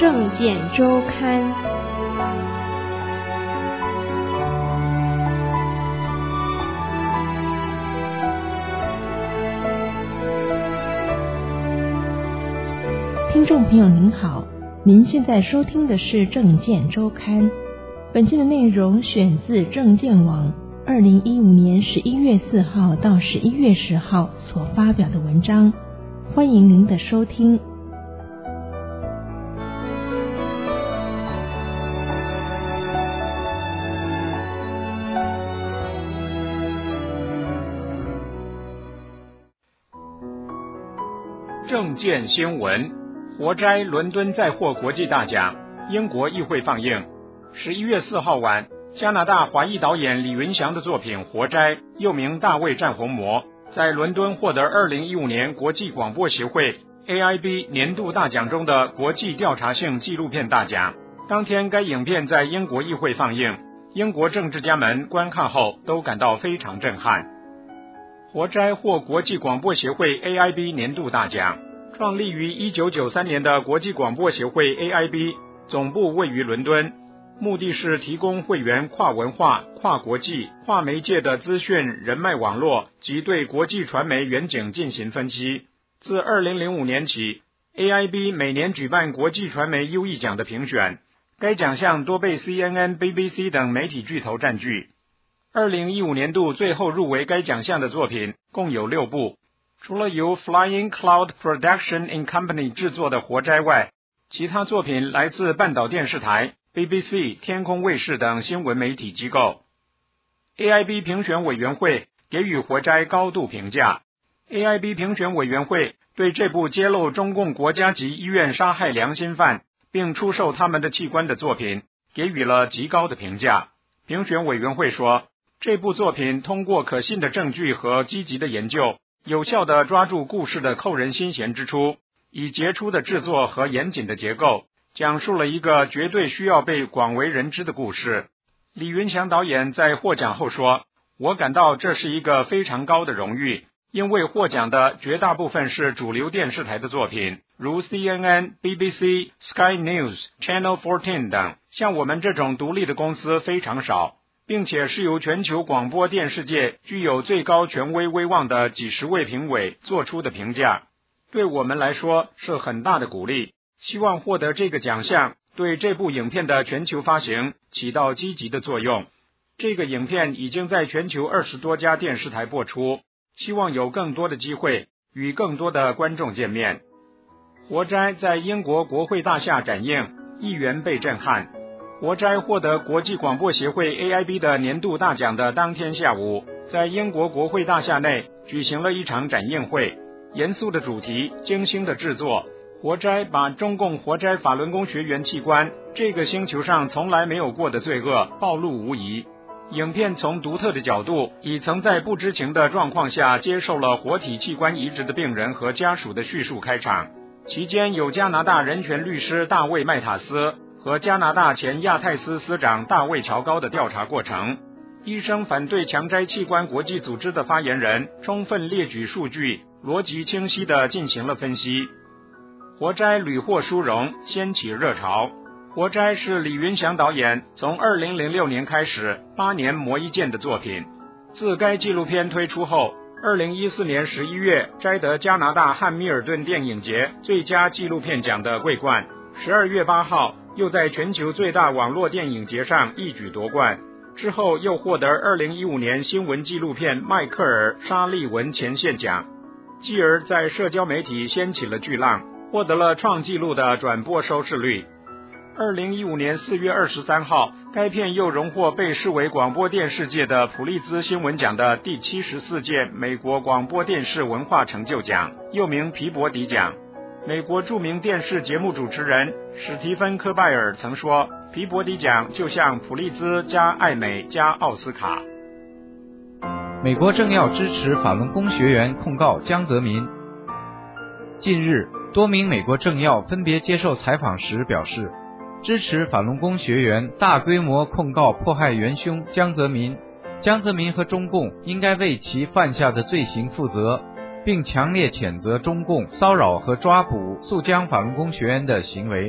政见周刊。听众朋友您好，您现在收听的是政见周刊。本期的内容选自政见网2015年11月4号到11月10号所发表的文章，欢迎您的收听。 政见新闻：活摘伦敦再获国际大奖，英国议会放映。11月4号晚，加拿大华裔导演李云祥的作品《活摘》，又名《大卫战红魔》，在伦敦获得2015年国际广播协会 AIB 年度大奖中的国际调查性纪录片大奖。当天该影片在英国议会放映，英国政治家们观看后都感到非常震撼。活摘获国际广播协会 AIB 年度大奖。创立于1993年的国际广播协会 AIB 总部位于伦敦，目的是提供会员跨文化、跨国际、跨媒介的资讯人脉网络及对国际传媒远景进行分析。自2005年起， AIB 每年举办国际传媒优异奖的评选，该奖项多被 CNN、BBC 等媒体巨头占据。2015年度最后入围该奖项的作品共有6部，除了由 Flying Cloud Production in Company 制作的活摘外，其他作品来自半岛电视台、BBC、天空卫视等新闻媒体机构。AIB 评选委员会给予活摘高度评价。AIB 评选委员会对这部揭露中共国家级医院杀害良心犯并出售他们的器官的作品给予了极高的评价。评选委员会说，这部作品通过可信的证据和积极的研究，有效地抓住故事的扣人心弦之处，以杰出的制作和严谨的结构，讲述了一个绝对需要被广为人知的故事。李云祥导演在获奖后说，我感到这是一个非常高的荣誉，因为获奖的绝大部分是主流电视台的作品，如 CNN、BBC、Sky News、Channel 14等，像我们这种独立的公司非常少，并且是由全球广播电视界具有最高权威威望的几十位评委做出的评价，对我们来说是很大的鼓励。希望获得这个奖项对这部影片的全球发行起到积极的作用。这个影片已经在全球20多家电视台播出，希望有更多的机会与更多的观众见面。活摘在英国国会大厦展映，议员被震撼。活摘获得国际广播协会 AIB 的年度大奖的当天下午，在英国国会大厦内举行了一场展映会，严肃的主题，精心的制作。活摘把中共活摘法轮功学员器官这个星球上从来没有过的罪恶暴露无遗。影片从独特的角度，以曾在不知情的状况下接受了活体器官移植的病人和家属的叙述开场，期间有加拿大人权律师大卫麦塔斯和加拿大前亚太司司长大卫乔高的调查过程。医生反对强摘器官国际组织的发言人充分列举数据，逻辑清晰地进行了分析。活摘屡获殊荣，掀起热潮。活摘是李云祥导演从2006年开始8年磨一剑的作品。自该纪录片推出后，2014年11月摘得加拿大汉密尔顿电影节最佳纪录片奖的桂冠，12月8号又在全球最大网络电影节上一举夺冠，之后又获得2015年新闻纪录片迈克尔·沙利文前线奖，继而在社交媒体掀起了巨浪，获得了创纪录的转播收视率。2015年4月23号，该片又荣获被视为广播电视界的普利兹新闻奖的第74届美国广播电视文化成就奖，又名皮博迪奖。美国著名电视节目主持人史蒂芬·科拜尔曾说，皮博迪奖就像普利兹加艾美加奥斯卡。 美国政要支持法轮功学员控告江泽民。近日，多名美国政要分别接受采访时表示，支持法轮功学员大规模控告迫害元凶江泽民。江泽民和中共应该为其犯下的罪行负责，并强烈谴责中共骚扰和抓捕诉江法轮功学员的行为。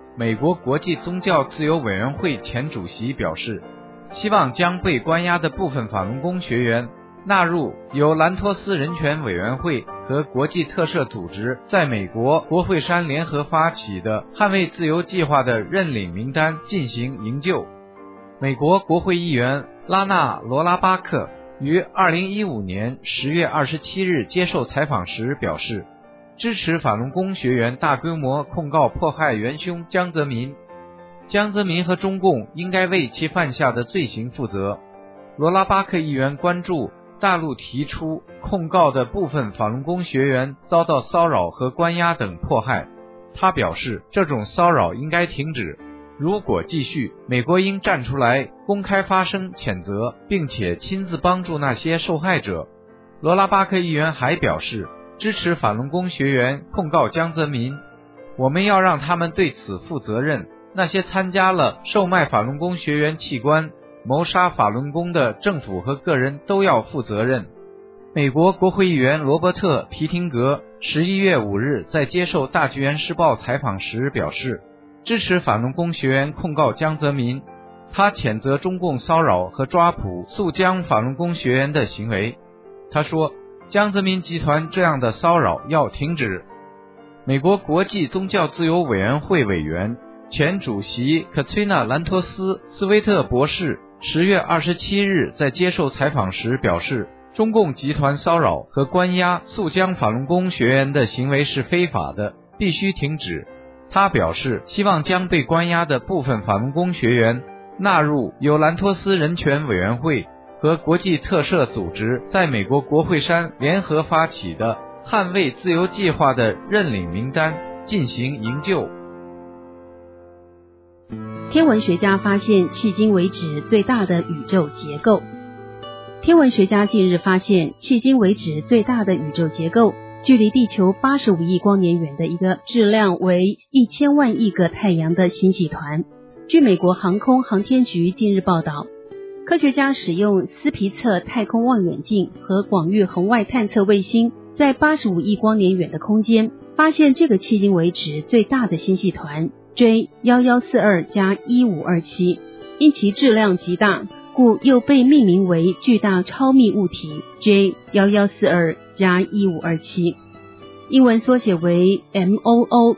美国国际宗教自由委员会前主席表示，希望将被关押的部分法轮功学员纳入由兰托斯人权委员会和国际特赦组织在美国国会山联合发起的捍卫自由计划的认领名单进行营救。美国国会议员拉纳罗拉巴克于2015年10月27日接受采访时表示，支持法轮功学员大规模控告迫害元凶江泽民。江泽民和中共应该为其犯下的罪行负责。罗拉巴克议员关注大陆提出控告的部分法轮功学员遭到骚扰和关押等迫害。他表示，这种骚扰应该停止，如果继续，美国应站出来公开发声谴责，并且亲自帮助那些受害者。罗拉巴克议员还表示，支持法轮功学员控告江泽民，我们要让他们对此负责任。那些参加了售卖法轮功学员器官、谋杀法轮功的政府和个人都要负责任。美国国会议员罗伯特·皮廷格11月5日在接受大纪元时报采访时表示，支持法轮功学员控告江泽民。他谴责中共骚扰和抓捕诉江法轮功学员的行为。他说，江泽民集团这样的骚扰要停止。美国国际宗教自由委员会委员、前主席克崔娜·兰托斯·斯威特博士10月27日在接受采访时表示，中共集团骚扰和关押诉江法轮功学员的行为是非法的，必须停止。他表示，希望将被关押的部分法轮功学员纳入由兰托斯人权委员会和国际特赦组织在美国国会山联合发起的捍卫自由计划的认领名单进行营救。 天文学家发现迄今为止最大的宇宙结构。天文学家近日发现迄今为止最大的宇宙结构，距离地球85亿光年远的一个质量为1000万亿个太阳的星系团。据美国航空航天局近日报道，科学家使用斯皮策太空望远镜和广域红外探测卫星，在85亿光年远的空间发现这个迄今为止最大的星系团 J1142-1527， 因其质量极大，故又被命名为巨大超密物体 J1142-1527， 英文缩写为 MOO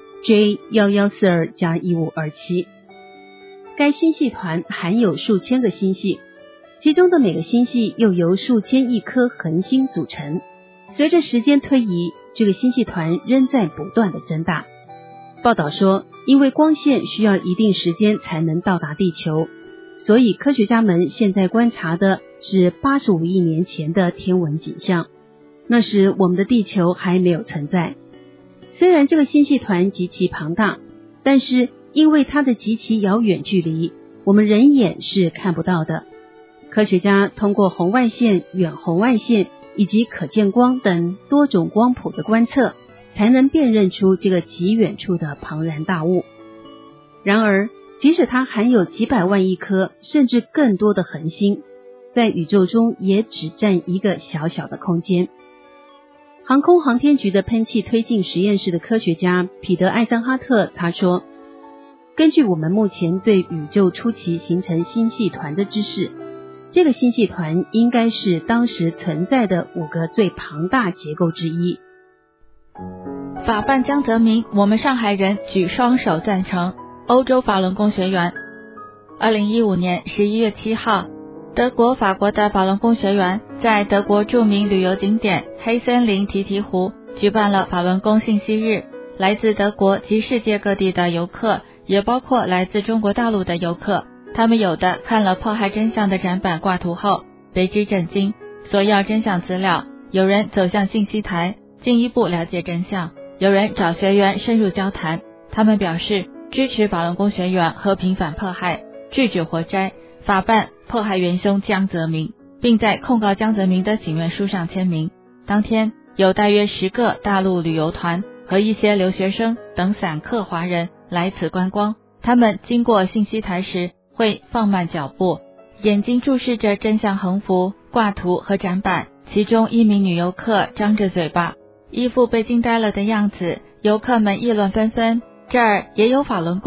J1142-1527。该星系团含有数千个星系，其中的每个星系又由数千亿颗恒星组成。随着时间推移，这个星系团仍在不断的增大。报道说，因为光线需要一定时间才能到达地球，所以科学家们现在观察的是85亿年前的天文景象。那时我们的地球还没有存在。虽然这个星系团极其庞大，但是因为它的极其遥远距离，我们人眼是看不到的。科学家通过红外线、远红外线以及可见光等多种光谱的观测，才能辨认出这个极远处的庞然大物。然而，即使它含有几百万亿颗甚至更多的恒星，在宇宙中也只占一个小小的空间。航空航天局的喷气推进实验室的科学家彼得·艾森哈特他说，根据我们目前对宇宙初期形成星系团的知识，这个星系团应该是当时存在的5个最庞大结构之一。 法办江泽民，我们上海人举双手赞成。欧洲法轮功学员。2015年11月7号，德国、法国的法轮功学员在德国著名旅游景点黑森林提提湖举办了法轮功信息日。来自德国及世界各地的游客，也包括来自中国大陆的游客，他们有的看了迫害真相的展板挂图后为之震惊，索要真相资料，有人走向信息台进一步了解真相，有人找学员深入交谈。他们表示支持法轮功学员和平反迫害，拒绝活摘，法办迫害元凶江泽民，并在控告江泽民的请愿书上签名。当天有大约10个大陆旅游团和一些留学生等散客华人来此观光，他们经过信息台时会放慢脚步，眼睛注视着真相横幅、挂图和展板。其中一名女游客张着嘴巴，一副被惊呆了的样子，游客们议论纷纷，这儿也有法轮功，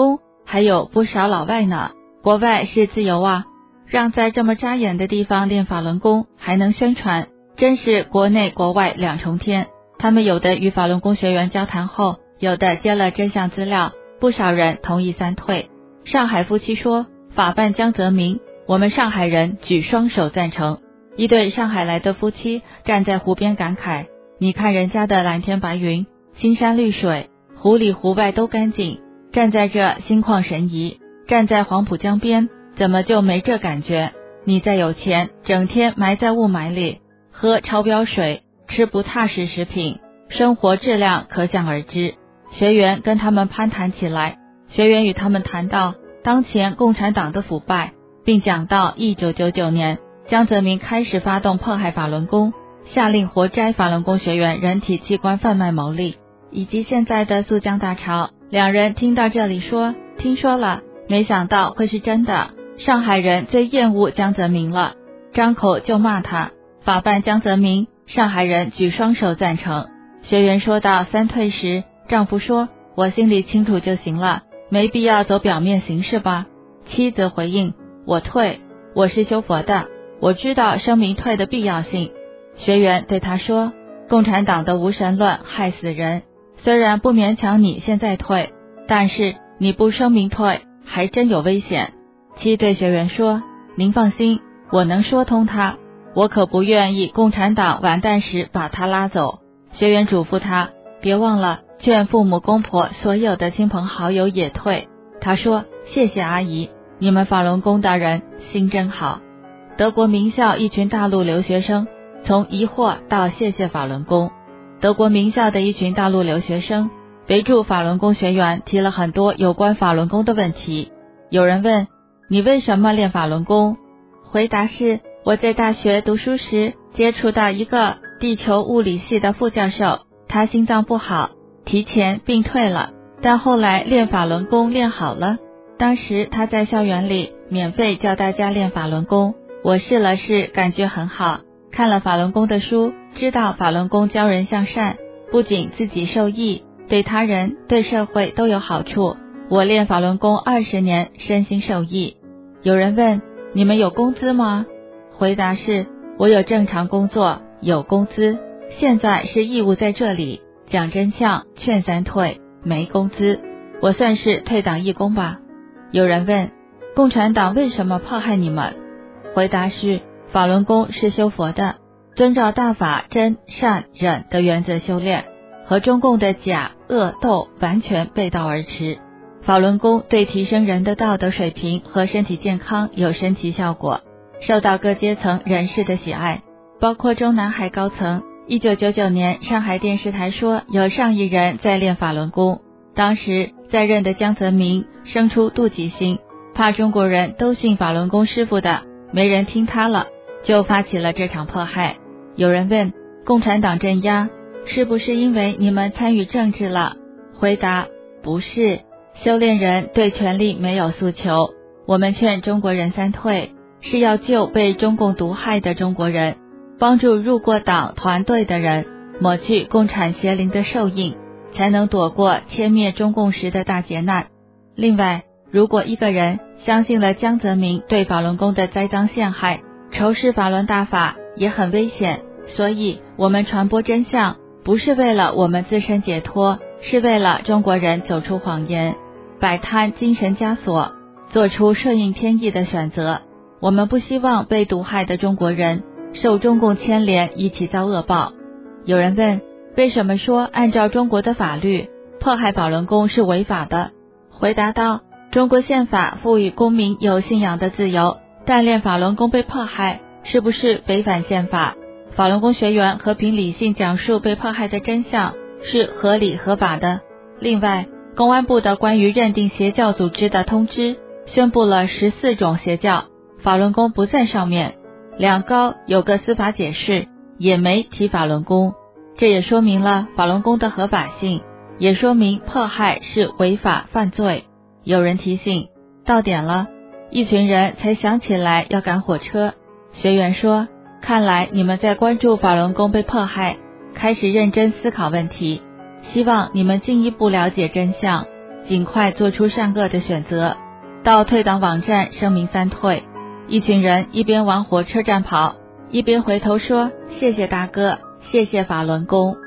还有不少老外呢。国外是自由啊，让在这么扎眼的地方练法轮功还能宣传，真是国内国外两重天。他们有的与法轮功学员交谈后，有的接了真相资料，不少人同意三退。上海夫妻说，法办江泽民，我们上海人举双手赞成。一对上海来的夫妻站在湖边感慨，你看人家的蓝天白云，青山绿水，湖里湖外都干净，站在这心旷神怡，站在黄浦江边，怎么就没这感觉？你再有钱，整天埋在雾霾里，喝超标水，吃不踏实食品，生活质量可想而知。学员跟他们攀谈起来，学员与他们谈到当前共产党的腐败，并讲到1999年江泽民开始发动迫害法轮功，下令活摘法轮功学员人体器官贩卖牟利，以及现在的肃江大潮。两人听到这里说，听说了，没想到会是真的。上海人最厌恶江泽民了，张口就骂他，法办江泽民，上海人举双手赞成。学员说到三退时，丈夫说，我心里清楚就行了，没必要走表面形式吧。妻子回应，我退，我是修佛的，我知道声明退的必要性。学员对他说，共产党的无神论害死人，虽然不勉强你现在退，但是你不声明退还真有危险。妻对学员说，您放心，我能说通他，我可不愿意共产党完蛋时把他拉走。学员嘱咐他，别忘了劝父母公婆所有的亲朋好友也退。他说，谢谢阿姨，你们法轮功的人心真好。德国名校一群大陆留学生从疑惑到谢谢法轮功。德国名校的一群大陆留学生围住法轮功学员，提了很多有关法轮功的问题。有人问，你为什么练法轮功？回答是，我在大学读书时接触到一个地球物理系的副教授，他心脏不好，提前病退了，但后来练法轮功练好了。当时他在校园里免费教大家练法轮功，我试了试，感觉很好。看了法轮功的书，知道法轮功教人向善，不仅自己受益，对他人对社会都有好处。我练法轮功20年，身心受益。有人问，你们有工资吗？回答是，我有正常工作，有工资，现在是义务在这里讲真相，劝三退，没工资，我算是退党义工吧。有人问，共产党为什么迫害你们？回答是，法轮功是修佛的，遵照大法真善忍的原则修炼，和中共的假恶斗完全背道而驰。法轮功对提升人的道德水平和身体健康有神奇效果，受到各阶层人士的喜爱，包括中南海高层。1999年上海电视台说有上亿人在练法轮功，当时在任的江泽民生出妒忌心，怕中国人都信法轮功师傅的，没人听他了，就发起了这场迫害。有人问，共产党镇压是不是因为你们参与政治了？回答，不是，修炼人对权力没有诉求，我们劝中国人三退，是要救被中共毒害的中国人，帮助入过党团队的人抹去共产邪灵的受印，才能躲过歼灭中共时的大劫难。另外，如果一个人相信了江泽民对法轮功的栽赃陷害，仇视法轮大法也很危险，所以我们传播真相，不是为了我们自身解脱，是为了中国人走出谎言，摆摊精神枷锁，做出顺应天意的选择。我们不希望被毒害的中国人受中共牵连，一起遭恶报。有人问，为什么说按照中国的法律，迫害法轮功是违法的？回答道，中国宪法赋予公民有信仰的自由，但练法轮功被迫害，是不是违反宪法？法轮功学员和平理性讲述被迫害的真相，是合理合法的。另外，公安部的关于认定邪教组织的通知宣布了14种邪教，法轮功不在上面。两高有个司法解释，也没提法轮功，这也说明了法轮功的合法性，也说明迫害是违法犯罪。有人提醒，到点了，一群人才想起来要赶火车。学员说，看来你们在关注法轮功被迫害，开始认真思考问题，希望你们进一步了解真相， 尽快做出善恶的选择，到退党网站声明3退。一群人一边往火车站跑，一边回头说：谢谢大哥，谢谢法轮功。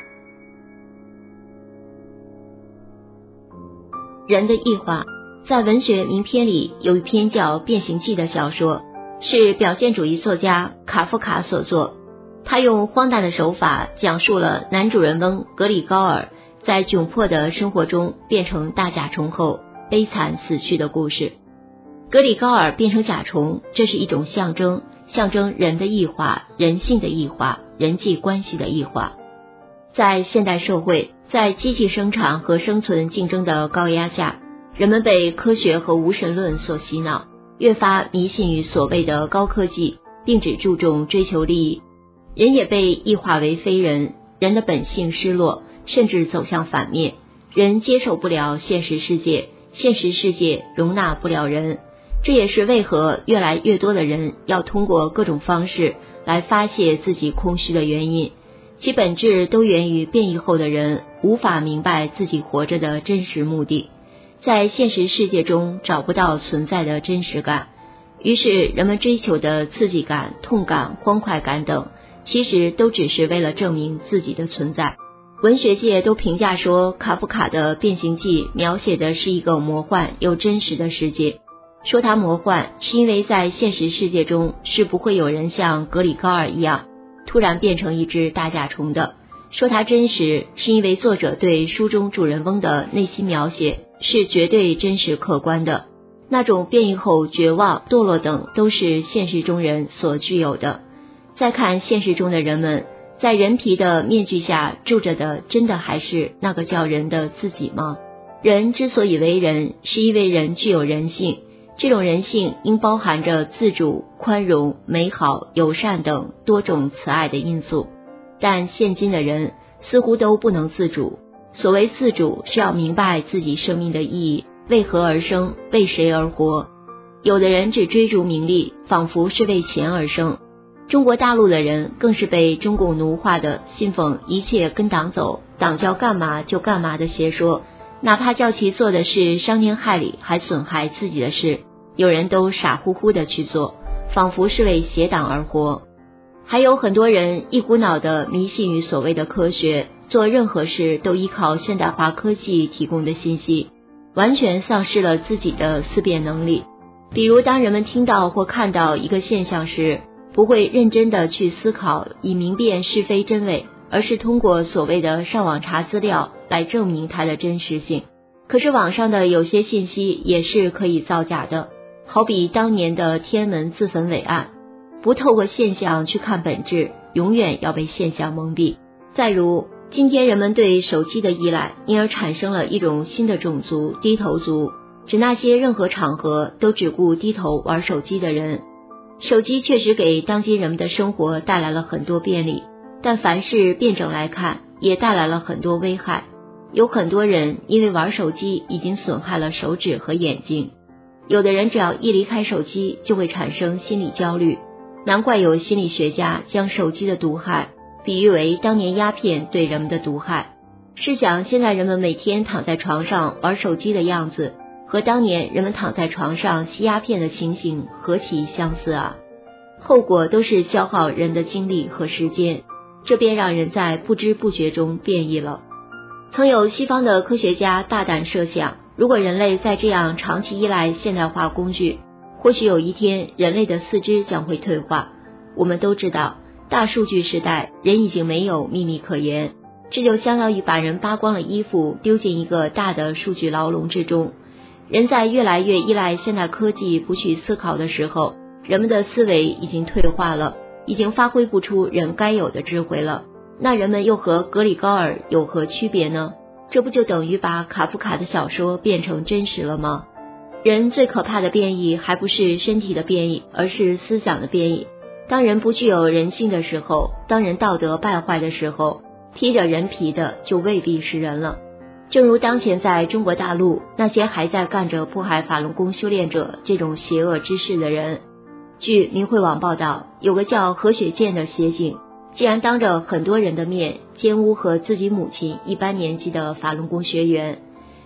人的异化，在文学名篇里有一篇叫《变形记》的小说，是表现主义作家卡夫卡所作。他用荒诞的手法讲述了男主人翁格里高尔在窘迫的生活中变成大甲虫后悲惨死去的故事。格里高尔变成甲虫，这是一种象征人的异化，人性的异化，人际关系的异化。在现代社会，在机器生产和生存竞争的高压下，人们被科学和无神论所洗脑，越发迷信于所谓的高科技，并只注重追求利益。人也被异化为非人，人的本性失落，甚至走向反面。人接受不了现实世界，现实世界容纳不了人。这也是为何越来越多的人要通过各种方式来发泄自己空虚的原因，其本质都源于变异后的人无法明白自己活着的真实目的，在现实世界中找不到存在的真实感，于是人们追求的刺激感、痛感、欢快感等，其实都只是为了证明自己的存在。文学界都评价说，卡夫卡的《变形记》描写的是一个魔幻又真实的世界。说它魔幻，是因为在现实世界中是不会有人像格里高尔一样突然变成一只大甲虫的。说它真实，是因为作者对书中主人翁的内心描写是绝对真实客观的，那种变异后绝望、堕落等都是现实中人所具有的。再看现实中的人们，在人皮的面具下住着的，真的还是那个叫人的自己吗？人之所以为人，是因为人具有人性，这种人性应包含着自主、宽容、美好、友善等多种慈爱的因素。但现今的人似乎都不能自主。所谓自主，是要明白自己生命的意义，为何而生，为谁而活。有的人只追逐名利，仿佛是为钱而生。中国大陆的人更是被中共奴化的，信奉一切跟党走，党叫干嘛就干嘛的邪说，哪怕叫其做的是伤天害理还损害自己的事，有人都傻乎乎的去做，仿佛是为邪党而活。还有很多人一股脑的迷信于所谓的科学，做任何事都依靠现代化科技提供的信息，完全丧失了自己的思辨能力。比如当人们听到或看到一个现象时，不会认真的去思考以明辨是非真伪，而是通过所谓的上网查资料来证明它的真实性。可是网上的有些信息也是可以造假的，好比当年的天安门自焚伟案，不透过现象去看本质，永远要被现象蒙蔽。再如今天人们对手机的依赖，因而产生了一种新的种族，低头族，指那些任何场合都只顾低头玩手机的人。手机确实给当今人们的生活带来了很多便利，但凡事辩证来看，也带来了很多危害。有很多人因为玩手机已经损害了手指和眼睛，有的人只要一离开手机就会产生心理焦虑，难怪有心理学家将手机的毒害比喻为当年鸦片对人们的毒害。试想现在人们每天躺在床上玩手机的样子，和当年人们躺在床上吸鸦片的情形何其相似啊！后果都是消耗人的精力和时间，这便让人在不知不觉中变异了。曾有西方的科学家大胆设想，如果人类再这样长期依赖现代化工具，或许有一天人类的四肢将会退化。我们都知道，大数据时代人已经没有秘密可言，这就相当于把人扒光了衣服丢进一个大的数据牢笼之中。人在越来越依赖现代科技不去思考的时候，人们的思维已经退化了，已经发挥不出人该有的智慧了。那人们又和格里高尔有何区别呢？这不就等于把卡夫卡的小说变成真实了吗？人最可怕的变异还不是身体的变异，而是思想的变异。当人不具有人性的时候，当人道德败坏的时候，披着人皮的就未必是人了。正如当前在中国大陆那些还在干着迫害法轮功修炼者这种邪恶之事的人。据明慧网报道，有个叫何雪健的协警，竟然当着很多人的面奸污和自己母亲一般年纪的法轮功学员。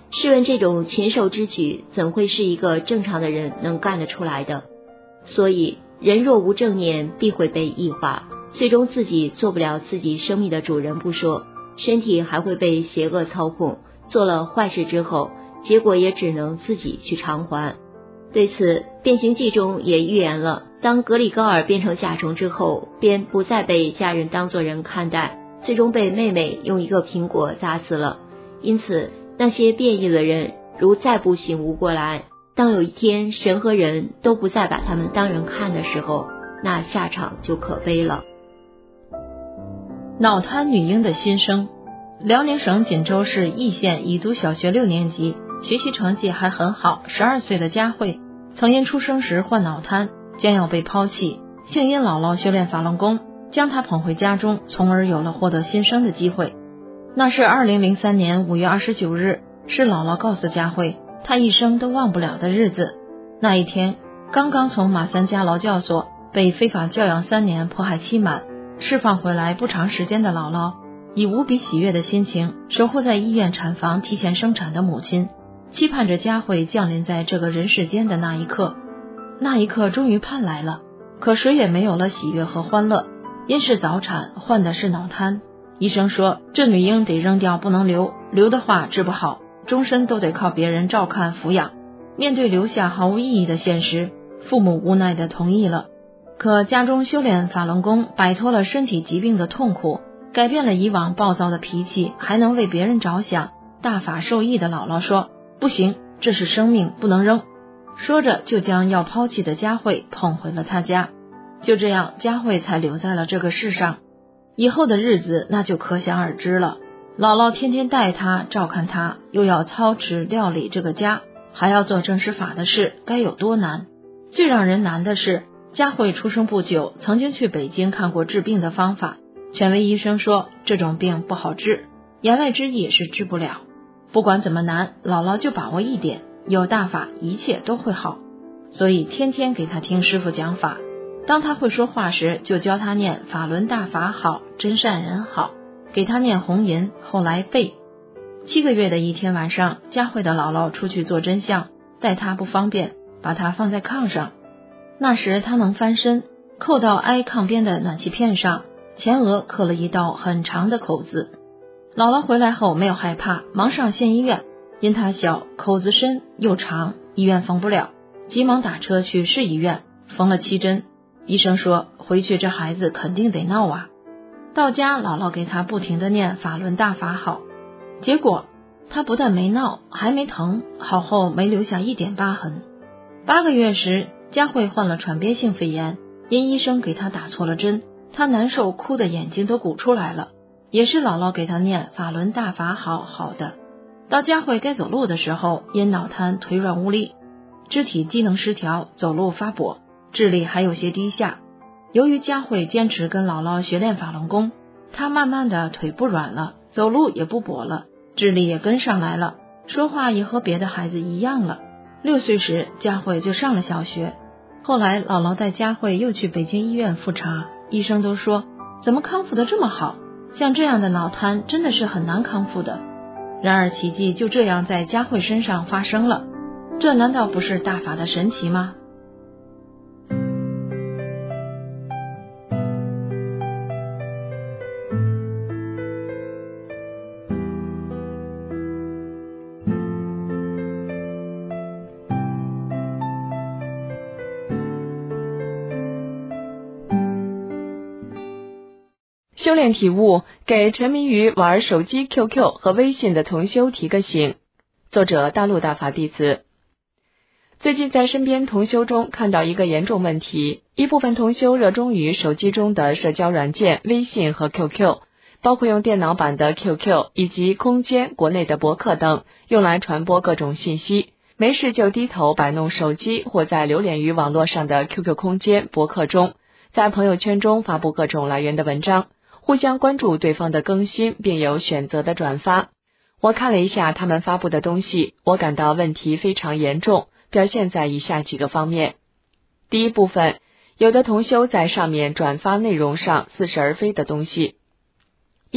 试问这种禽兽之举，怎会是一个正常的人能干得出来的？所以人若无正念，必会被异化，最终自己做不了自己生命的主人不说，身体还会被邪恶操控，做了坏事之后，结果也只能自己去偿还。对此，《变形记》中也预言了，当格里高尔变成甲虫之后，便不再被家人当作人看待，最终被妹妹用一个苹果砸死了。因此，那些变异的人如再不醒悟过来，当有一天神和人都不再把他们当人看的时候，那下场就可悲了。 脑瘫女婴的心声。辽宁省锦州市义县已读小学6年级，学习成绩还很好，12岁的佳慧曾因出生时患脑瘫，将要被抛弃，幸因姥姥修炼法轮功，将她捧回家中，从而有了获得新生的机会。那是2003年5月29日，是姥姥告诉佳慧她一生都忘不了的日子。那一天，刚刚从马三家劳教所被非法教养3年迫害期满，释放回来不长时间的姥姥，以无比喜悦的心情守护在医院产房提前生产的母亲，期盼着佳慧降临在这个人世间的那一刻。那一刻终于盼来了，可谁也没有了喜悦和欢乐，因是早产，患的是脑瘫。医生说这女婴得扔掉，不能留，留的话治不好，终身都得靠别人照看抚养。面对留下毫无意义的现实，父母无奈地同意了。可家中修炼法轮功，摆脱了身体疾病的痛苦，改变了以往暴躁的脾气，还能为别人着想，大法受益的姥姥说，不行，这是生命，不能扔。说着就将要抛弃的佳慧捧回了她家。就这样，佳慧才留在了这个世上。以后的日子那就可想而知了，姥姥天天带她照看她，又要操持料理这个家，还要做正式法的事，该有多难。最让人难的是，佳慧出生不久，曾经去北京看过治病的方法，权威医生说这种病不好治，言外之意是治不了。不管怎么难，姥姥就把握一点，有大法一切都会好，所以天天给她听师傅讲法。当她会说话时，就教她念法轮大法好，真善人好，给她念红吟，后来背。7个月的一天晚上，佳慧的姥姥出去做真相，带她不方便，把她放在炕上。那时她能翻身，扣到挨炕边的暖气片上，前额刻了一道很长的口子。姥姥回来后没有害怕，忙上县医院，因她小，口子深又长，医院缝不了，急忙打车去市医院，缝了7针。医生说回去这孩子肯定得闹啊。到家，姥姥给她不停地念法轮大法好，结果她不但没闹，还没疼，好后没留下一点疤痕。8个月时，佳慧患了喘憋性肺炎，因医生给她打错了针，她难受，哭的眼睛都鼓出来了，也是姥姥给她念法轮大法好好的。到佳慧该走路的时候，因脑瘫腿软无力，肢体机能失调，走路发跛，智力还有些低下。由于佳慧坚持跟姥姥学练法轮功，她慢慢的腿不软了，走路也不跛了，智力也跟上来了，说话也和别的孩子一样了。6岁时，佳慧就上了小学。后来姥姥带佳慧又去北京医院复查，医生都说怎么康复的这么好，像这样的脑瘫真的是很难康复的。然而奇迹就这样在佳慧身上发生了，这难道不是大法的神奇吗？ 修炼体悟，给沉迷于玩手机 QQ 和微信的同修提个醒。作者大陆大法弟子。最近在身边同修中看到一个严重问题，一部分同修热衷于手机中的社交软件微信和 QQ， 包括用电脑版的 QQ 以及空间、国内的博客等，用来传播各种信息，没事就低头摆弄手机，或在流连于网络上的 QQ 空间、博客中，在朋友圈中发布各种来源的文章，互相关注对方的更新，并有选择的转发。我看了一下他们发布的东西，我感到问题非常严重，表现在以下几个方面。第一部分，有的同修在上面转发内容上似是而非的东西。1.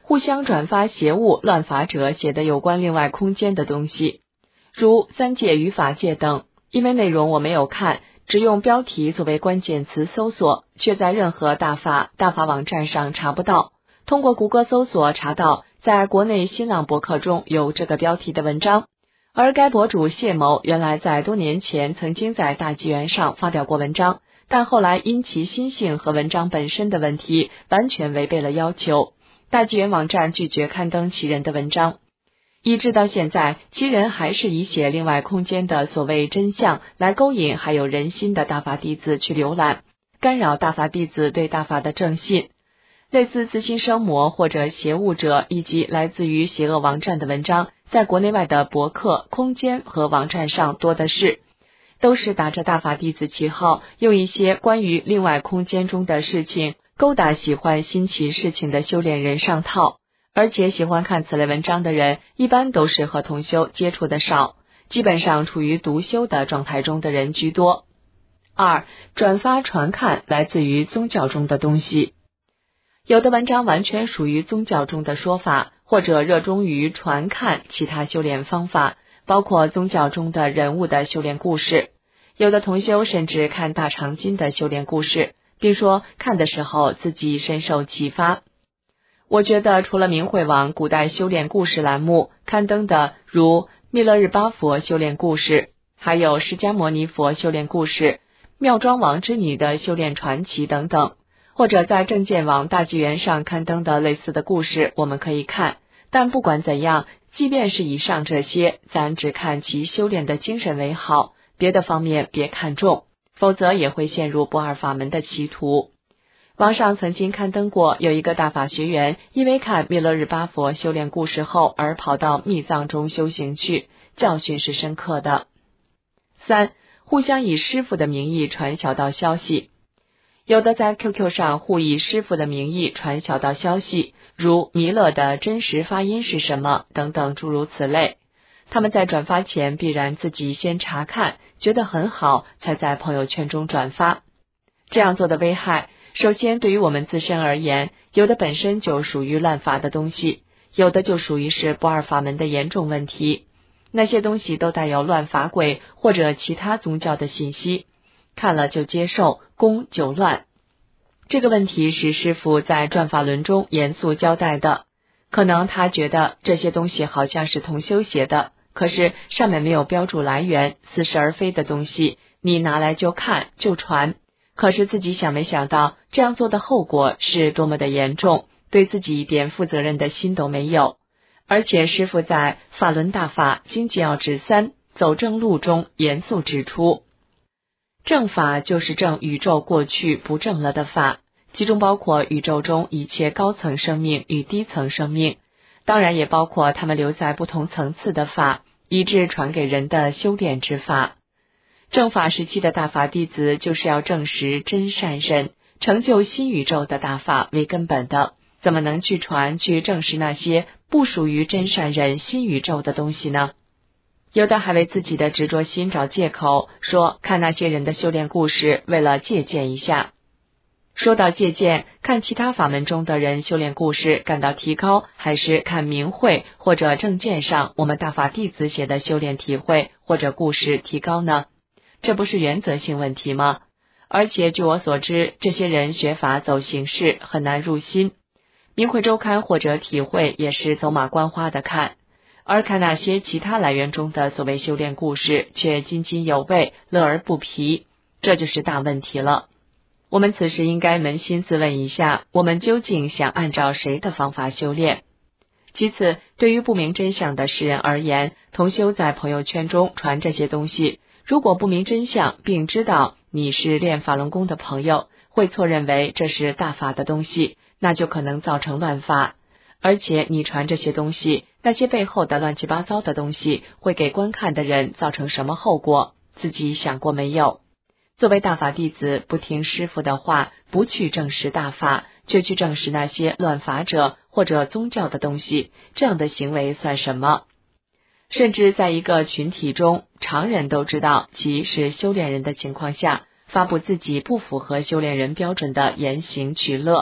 互相转发邪物乱法者写的有关另外空间的东西，如三界与法界等，因为内容我没有看，只用标题作为关键词搜索，却在任何大法网站上查不到。通过谷歌搜索查到在国内新浪博客中有这个标题的文章，而该博主谢某原来在多年前曾经在大纪元上发表过文章，但后来因其心性和文章本身的问题完全违背了要求，大纪元网站拒绝刊登其人的文章，一直到现在其人还是以写另外空间的所谓真相来勾引还有人心的大法弟子去浏览，干扰大法弟子对大法的正信。类似自心生魔或者邪物者以及来自于邪恶网站的文章，在国内外的博客、空间和网站上多的是，都是打着大法弟子旗号，用一些关于另外空间中的事情勾搭喜欢新奇事情的修炼人上套，而且喜欢看此类文章的人一般都是和同修接触的少，基本上处于独修的状态中的人居多。二、转发传看来自于宗教中的东西。有的文章完全属于宗教中的说法，或者热衷于传看其他修炼方法，包括宗教中的人物的修炼故事。有的同修甚至看大长今的修炼故事，并说看的时候自己深受启发。我觉得除了明慧网古代修炼故事栏目刊登的如密勒日巴佛修炼故事，还有释迦牟尼佛修炼故事、妙庄王之女的修炼传奇等等，或者在正见网大纪元上刊登的类似的故事我们可以看，但不管怎样，即便是以上这些，咱只看其修炼的精神为好，别的方面别看重，否则也会陷入不二法门的歧途。网上曾经刊登过有一个大法学员因为看密勒日巴佛修炼故事后而跑到密藏中修行去，教训是深刻的。三、互相以师父的名义传小道消息。有的在 QQ 上互以师父的名义传小道消息，如弥勒的真实发音是什么等等诸如此类，他们在转发前必然自己先查看，觉得很好才在朋友圈中转发。这样做的危害，首先对于我们自身而言，有的本身就属于乱法的东西，有的就属于是不二法门的严重问题，那些东西都带有乱法轨或者其他宗教的信息，看了就接受，攻就乱。这个问题是师父在转法轮中严肃交代的，可能他觉得这些东西好像是同修写的，可是上面没有标注来源，似是而非的东西，你拿来就看就传，可是自己想没想到这样做的后果是多么的严重，对自己一点负责任的心都没有。而且师父在法轮大法经济要旨3走正路中严肃指出，正法就是正宇宙过去不正了的法，其中包括宇宙中一切高层生命与低层生命，当然也包括他们留在不同层次的法，以致传给人的修炼之法。正法时期的大法弟子就是要证实真善忍，成就新宇宙的大法为根本的，怎么能去传去证实那些不属于真善忍新宇宙的东西呢？有的还为自己的执着心找借口，说看那些人的修炼故事，为了借鉴一下。说到借鉴，看其他法门中的人修炼故事感到提高，还是看明慧或者正见上我们大法弟子写的修炼体会或者故事提高呢？这不是原则性问题吗？而且据我所知，这些人学法走形式很难入心，明慧周刊或者体会也是走马观花的看，而看那些其他来源中的所谓修炼故事却津津有味，乐而不疲，这就是大问题了。我们此时应该扪心自问一下，我们究竟想按照谁的方法修炼？其次，对于不明真相的世人而言，同修在朋友圈中传这些东西，如果不明真相并知道你是练法轮功的朋友，会错认为这是大法的东西，那就可能造成乱法。而且你传这些东西，那些背后的乱七八糟的东西会给观看的人造成什么后果，自己想过没有？作为大法弟子，不听师父的话，不去证实大法，却去证实那些乱法者或者宗教的东西，这样的行为算什么？甚至在一个群体中，常人都知道其是修炼人的情况下，发布自己不符合修炼人标准的言行取乐，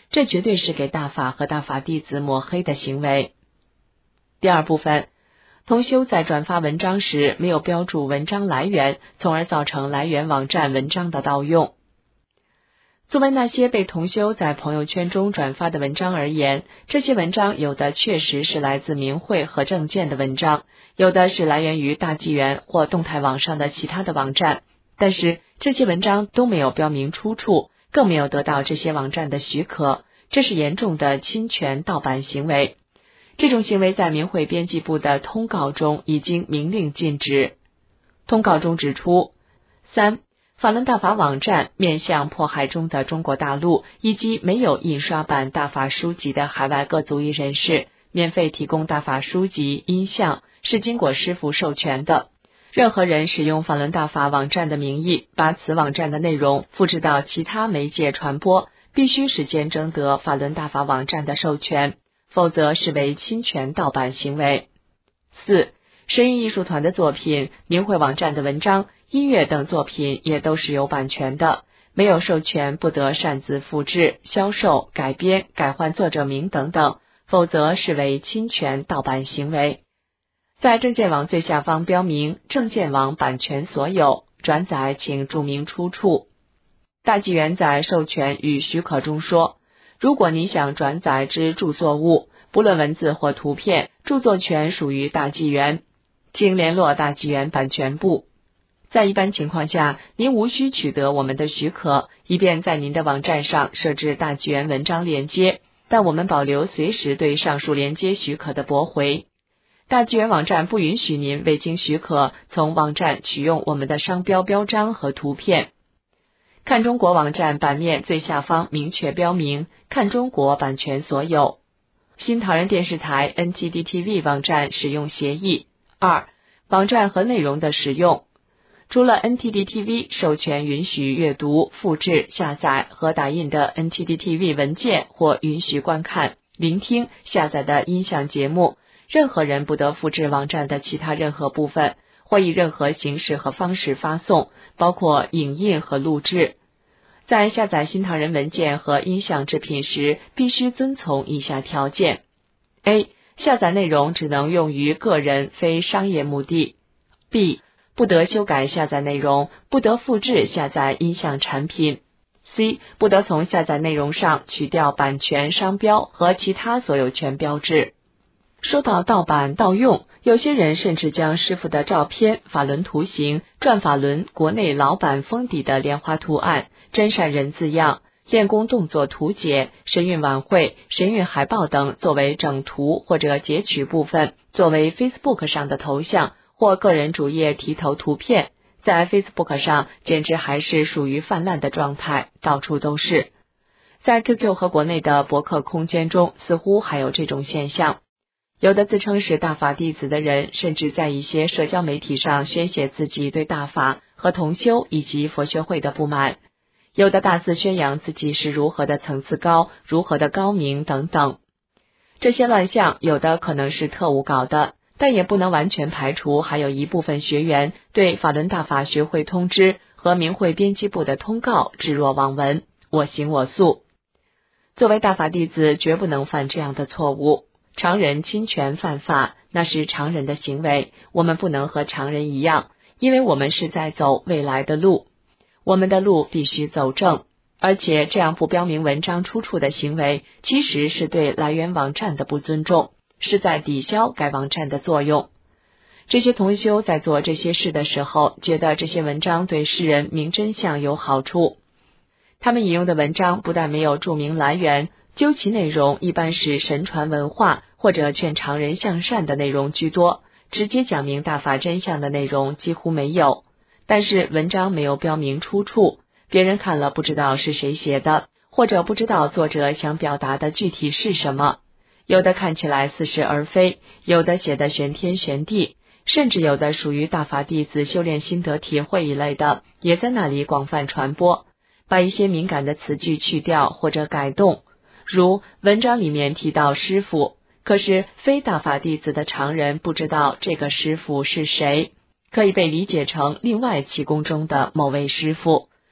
这绝对是给大法和大法弟子抹黑的行为。第二部分，同修在转发文章时没有标注文章来源，从而造成来源网站文章的盗用。作为那些被同修在朋友圈中转发的文章而言，这些文章有的确实是来自明慧和正见的文章，有的是来源于大纪元或动态网上的其他的网站，但是这些文章都没有标明出处，更没有得到这些网站的许可，这是严重的侵权盗版行为。这种行为在明慧编辑部的通告中已经明令禁止。通告中指出，3. 法轮大法网站面向迫害中的中国大陆以及没有印刷版大法书籍的海外各族裔人士，免费提供大法书籍、音像是经过师父授权的。任何人使用法轮大法网站的名义，把此网站的内容复制到其他媒介传播，必须事先征得法轮大法网站的授权，否则视为侵权盗版行为。4. 神韵艺术团的作品、明慧网站的文章、音乐等作品也都是有版权的，没有授权不得擅自复制、销售、改编、改换作者名等等，否则视为侵权盗版行为。在证件网最下方标明证件网版权所有，转载请注明出处。大纪元在授权与许可中说，如果你想转载之著作物，不论文字或图片，著作权属于大纪元，请联络大纪元版权部。在一般情况下，您无需取得我们的许可，以便在您的网站上设置大纪元文章链接，但我们保留随时对上述链接许可的驳回。大纪元网站不允许您未经许可从网站取用我们的商标标章和图片。看中国网站版面最下方明确标明看中国版权所有。新唐人电视台 NTD-TV 网站使用协议。2. 网站和内容的使用。除了 NTD-TV 授权允许阅读、复制、下载和打印的 NTD-TV 文件或允许观看、聆听、下载的音像节目，任何人不得复制网站的其他任何部分，或以任何形式和方式发送，包括影印和录制。在下载新唐人文件和音像制品时，必须遵从以下条件。A. 下载内容只能用于个人非商业目的。B. 不得修改下载内容，不得复制下载音像产品。C. 不得从下载内容上取掉版权、商标和其他所有权标志。说到盗版盗用，有些人甚至将师父的照片、法轮图形、转法轮国内老版封底的莲花图案、真善人字样、练功动作图解、神韵晚会、神韵海报等作为整图或者截取部分，作为 Facebook 上的头像或个人主页题头图片，在 Facebook 上简直还是属于泛滥的状态，到处都是。在 QQ 和国内的博客空间中，似乎还有这种现象。有的自称是大法弟子的人，甚至在一些社交媒体上宣泄自己对大法和同修以及佛学会的不满。有的大肆宣扬自己是如何的层次高，如何的高明等等。这些乱象有的可能是特务搞的，但也不能完全排除还有一部分学员对法轮大法学会通知和明慧编辑部的通告置若罔闻，我行我素。作为大法弟子，绝不能犯这样的错误。常人侵权犯法，那是常人的行为，我们不能和常人一样，因为我们是在走未来的路，我们的路必须走正。而且这样不标明文章出处的行为，其实是对来源网站的不尊重，是在抵消该网站的作用。这些同修在做这些事的时候，觉得这些文章对世人明真相有好处。他们引用的文章不但没有注明来源，究其内容一般是神传文化或者劝常人向善的内容居多，直接讲明大法真相的内容几乎没有。但是文章没有标明出处，别人看了不知道是谁写的，或者不知道作者想表达的具体是什么。有的看起来似是而非，有的写的玄天玄地，甚至有的属于大法弟子修炼心得体会一类的，也在那里广泛传播，把一些敏感的词句去掉或者改动。如文章里面提到师父，可是非大法弟子的常人不知道这个师父是谁，可以被理解成另外气功中的某位师父。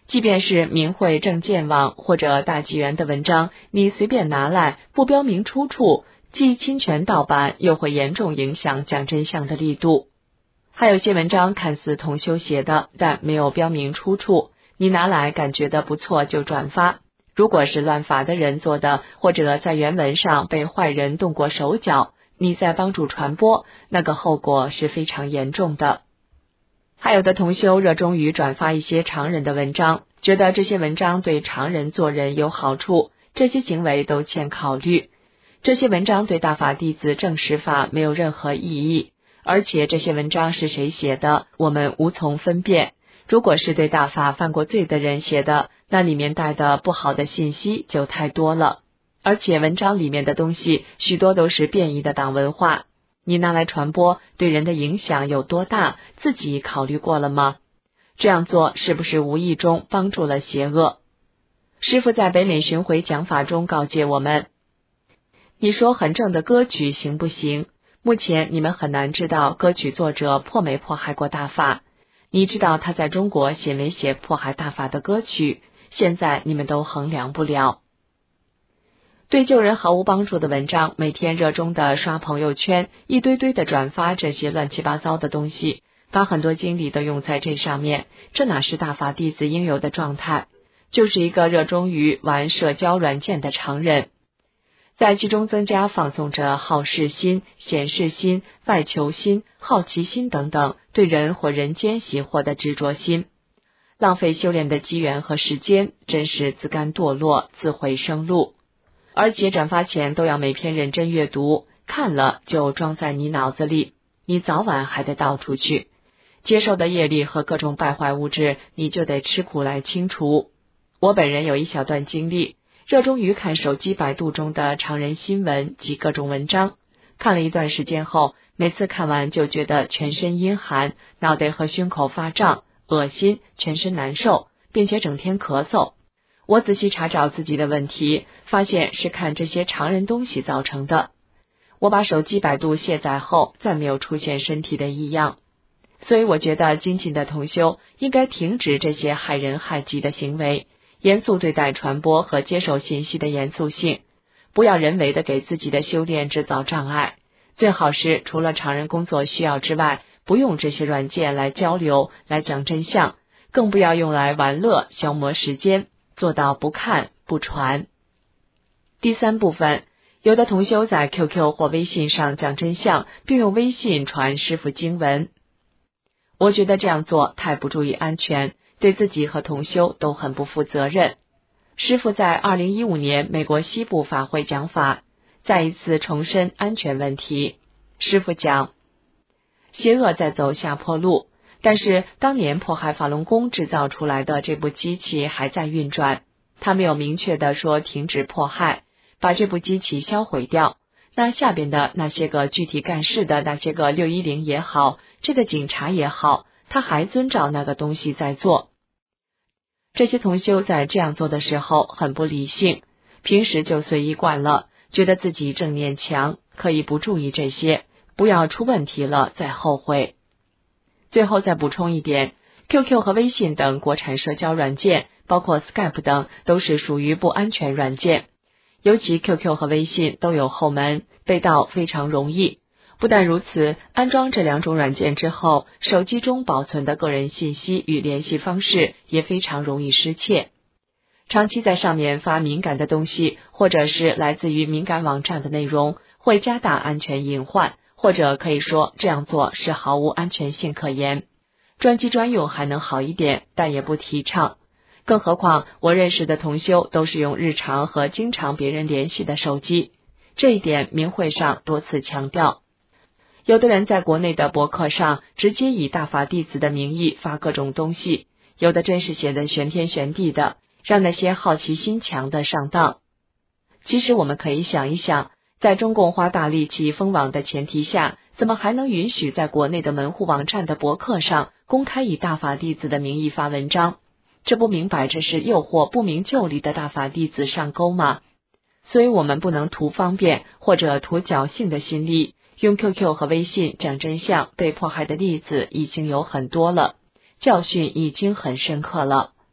即便是明慧证券网或者大纪元的文章，你随便拿来，不标明出处，既侵权盗版，又会严重影响讲真相的力度。还有些文章看似同修写的，但没有标明出处，你拿来感觉的不错就转发。如果是乱发的人做的，或者在原文上被坏人动过手脚，你在帮助传播，那个后果是非常严重的。还有的同修热衷于转发一些常人的文章，觉得这些文章对常人做人有好处，这些行为都欠考虑。这些文章对大法弟子证实法没有任何意义，而且这些文章是谁写的，我们无从分辨。如果是对大法犯过罪的人写的，那里面带的不好的信息就太多了，而且文章里面的东西许多都是变异的党文化，你拿来传播对人的影响有多大，自己考虑过了吗？这样做是不是无意中帮助了邪恶？师父在北美巡回讲法中告诫我们，你说很正的歌曲行不行？目前你们很难知道歌曲作者迫没迫害过大法，你知道他在中国写没写迫害大法的歌曲，现在你们都衡量不了。对救人毫无帮助的文章，每天热衷的刷朋友圈，一堆堆的转发这些乱七八糟的东西，把很多精力都用在这上面，这哪是大法弟子应有的状态？就是一个热衷于玩社交软件的常人，在其中增加放纵着好事心、显示心、外求心、好奇心等等对人或人间喜获的执着心，浪费修炼的机缘和时间，真是自甘堕落，自毁生路。而且转发前都要每篇认真阅读，看了就装在你脑子里，你早晚还得倒出去，接受的业力和各种败坏物质，你就得吃苦来清除。我本人有一小段经历，热衷于看手机百度中的常人新闻及各种文章，看了一段时间后，每次看完就觉得全身阴寒，脑袋和胸口发胀，恶心，全身难受，并且整天咳嗽。我仔细查找自己的问题，发现是看这些常人东西造成的。我把手机百度卸载后，再没有出现身体的异样。所以我觉得精进的同修应该停止这些害人害己的行为，严肃对待传播和接受信息的严肃性，不要人为的给自己的修炼制造障碍。最好是除了常人工作需要之外，不用这些软件来交流，来讲真相，更不要用来玩乐消磨时间，做到不看不传。第三部分，有的同修在 QQ 或微信上讲真相，并用微信传师父经文。我觉得这样做太不注意安全，对自己和同修都很不负责任。师父在2015年美国西部法会讲法，再一次重申安全问题。师父讲，邪恶在走下坡路，但是当年迫害法轮功制造出来的这部机器还在运转，他没有明确的说停止迫害，把这部机器销毁掉。那下边的那些个具体干事的那些个610也好，这个警察也好，他还遵照那个东西在做。这些同修在这样做的时候很不理性，平时就随意惯了，觉得自己正念强，可以不注意这些，不要出问题了再后悔。最后再补充一点， QQ 和微信等国产社交软件，包括 Skype 等，都是属于不安全软件。尤其 QQ 和微信都有后门，被盗非常容易。不但如此，安装这两种软件之后，手机中保存的个人信息与联系方式也非常容易失窃。长期在上面发敏感的东西，或者是来自于敏感网站的内容，会加大安全隐患，或者可以说这样做是毫无安全性可言。专机专用还能好一点，但也不提倡。更何况我认识的同修都是用日常和经常别人联系的手机，这一点明会上多次强调。有的人在国内的博客上直接以大法弟子的名义发各种东西，有的真是写得玄天玄地的，让那些好奇心强的上当。其实我们可以想一想，在中共花大力气封网的前提下，怎么还能允许在国内的门户网站的博客上公开以大法弟子的名义发文章？这不明摆着是诱惑不明就里的大法弟子上钩吗？所以我们不能图方便或者图侥幸的心理，用 QQ 和微信讲真相，被迫害的例子已经有很多了，教训已经很深刻了。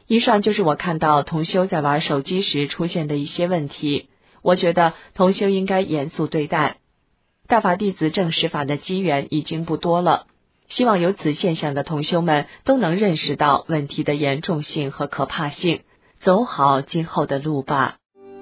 以上就是我看到同修在玩手机时出现的一些问题，我觉得同修应该严肃对待。大法弟子证实法的机缘已经不多了，希望有此现象的同修们都能认识到问题的严重性和可怕性，走好今后的路吧。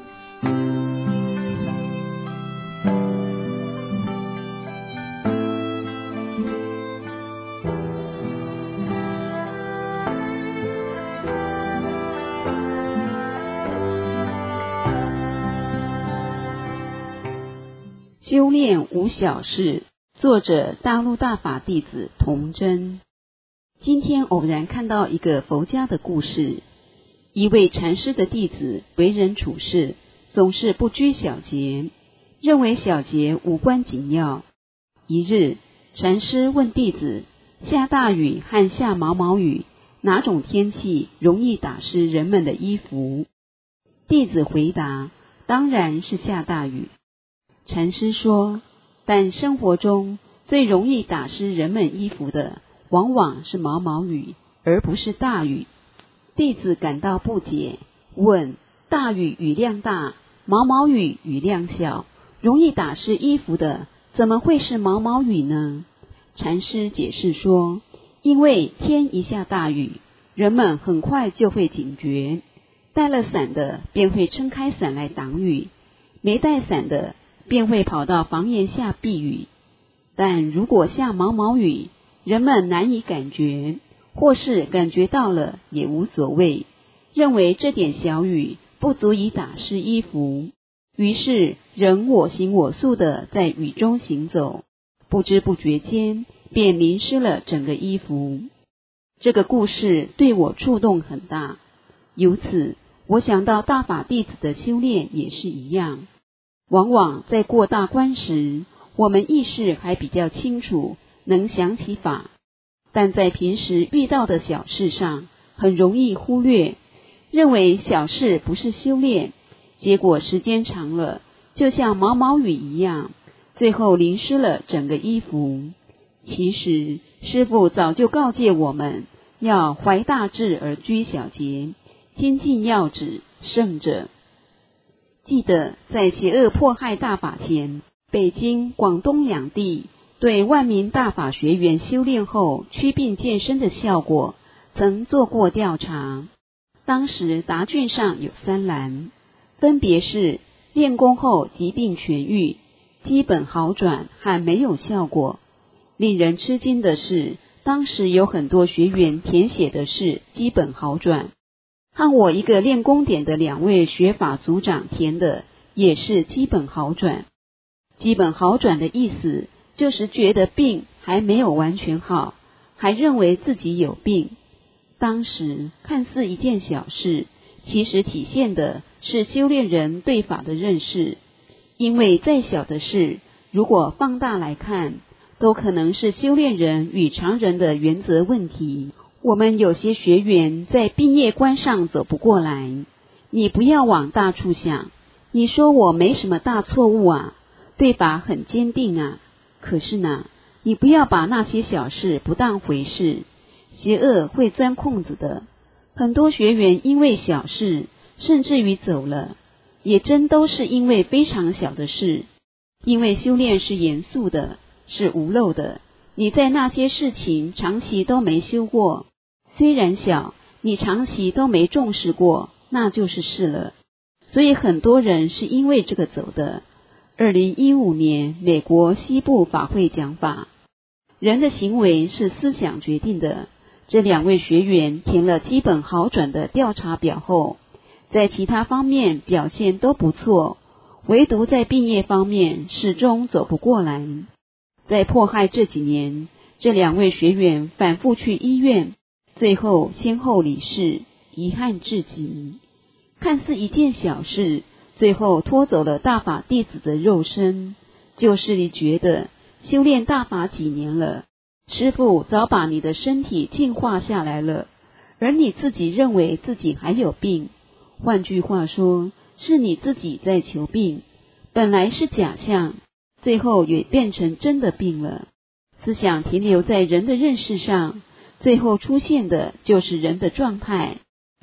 修炼无小事，作者大陆大法弟子童真。今天偶然看到一个佛家的故事，一位禅师的弟子为人处事总是不拘小节，认为小节无关紧要。一日，禅师问弟子，下大雨和下毛毛雨，哪种天气容易打湿人们的衣服？弟子回答，当然是下大雨。禅师说，但生活中最容易打湿人们衣服的，往往是毛毛雨，而不是大雨。弟子感到不解，问，大雨雨量大，毛毛雨雨量小，容易打湿衣服的，怎么会是毛毛雨呢？禅师解释说，因为天一下大雨，人们很快就会警觉，带了伞的便会撑开伞来挡雨，没带伞的便会跑到房檐下避雨。但如果下毛毛雨，人们难以感觉，或是感觉到了也无所谓，认为这点小雨不足以打湿衣服，于是人我行我素的在雨中行走，不知不觉间便淋湿了整个衣服。这个故事对我触动很大，由此我想到大法弟子的修炼也是一样。往往在过大关时，我们意识还比较清楚，能想起法，但在平时遇到的小事上，很容易忽略，认为小事不是修炼，结果时间长了，就像毛毛雨一样，最后淋湿了整个衣服。其实师父早就告诫我们，要怀大志而居小节，精进要旨，胜者。记得在邪恶迫害大法前，北京、广东两地对万名大法学员修炼后祛病健身的效果曾做过调查。当时答卷上有3栏，分别是练功后疾病痊愈、基本好转和没有效果。令人吃惊的是，当时有很多学员填写的是基本好转，和我一个练功点的2位学法组长填的也是基本好转。基本好转的意思就是觉得病还没有完全好，还认为自己有病。当时看似一件小事，其实体现的是修炼人对法的认识。因为再小的事，如果放大来看，都可能是修炼人与常人的原则问题。我们有些学员在病业关上走不过来，你不要往大处想，你说我没什么大错误啊，对法很坚定啊，可是呢，你不要把那些小事不当回事，邪恶会钻空子的。很多学员因为小事甚至于走了，也真都是因为非常小的事。因为修炼是严肃的，是无漏的，你在那些事情长期都没修过，虽然小，你长期都没重视过，那就是事了。所以很多人是因为这个走的。2015年美国西部法会讲法，人的行为是思想决定的。这2位学员填了基本好转的调查表后，在其他方面表现都不错，唯独在病业方面始终走不过来。在迫害这几年，这2位学员反复去医院，最后先后离世，遗憾至极。看似一件小事，最后拖走了大法弟子的肉身。就是你觉得修炼大法几年了，师父早把你的身体净化下来了，而你自己认为自己还有病。换句话说，是你自己在求病，本来是假象，最后也变成真的病了。思想停留在人的认识上，最后出现的就是人的状态。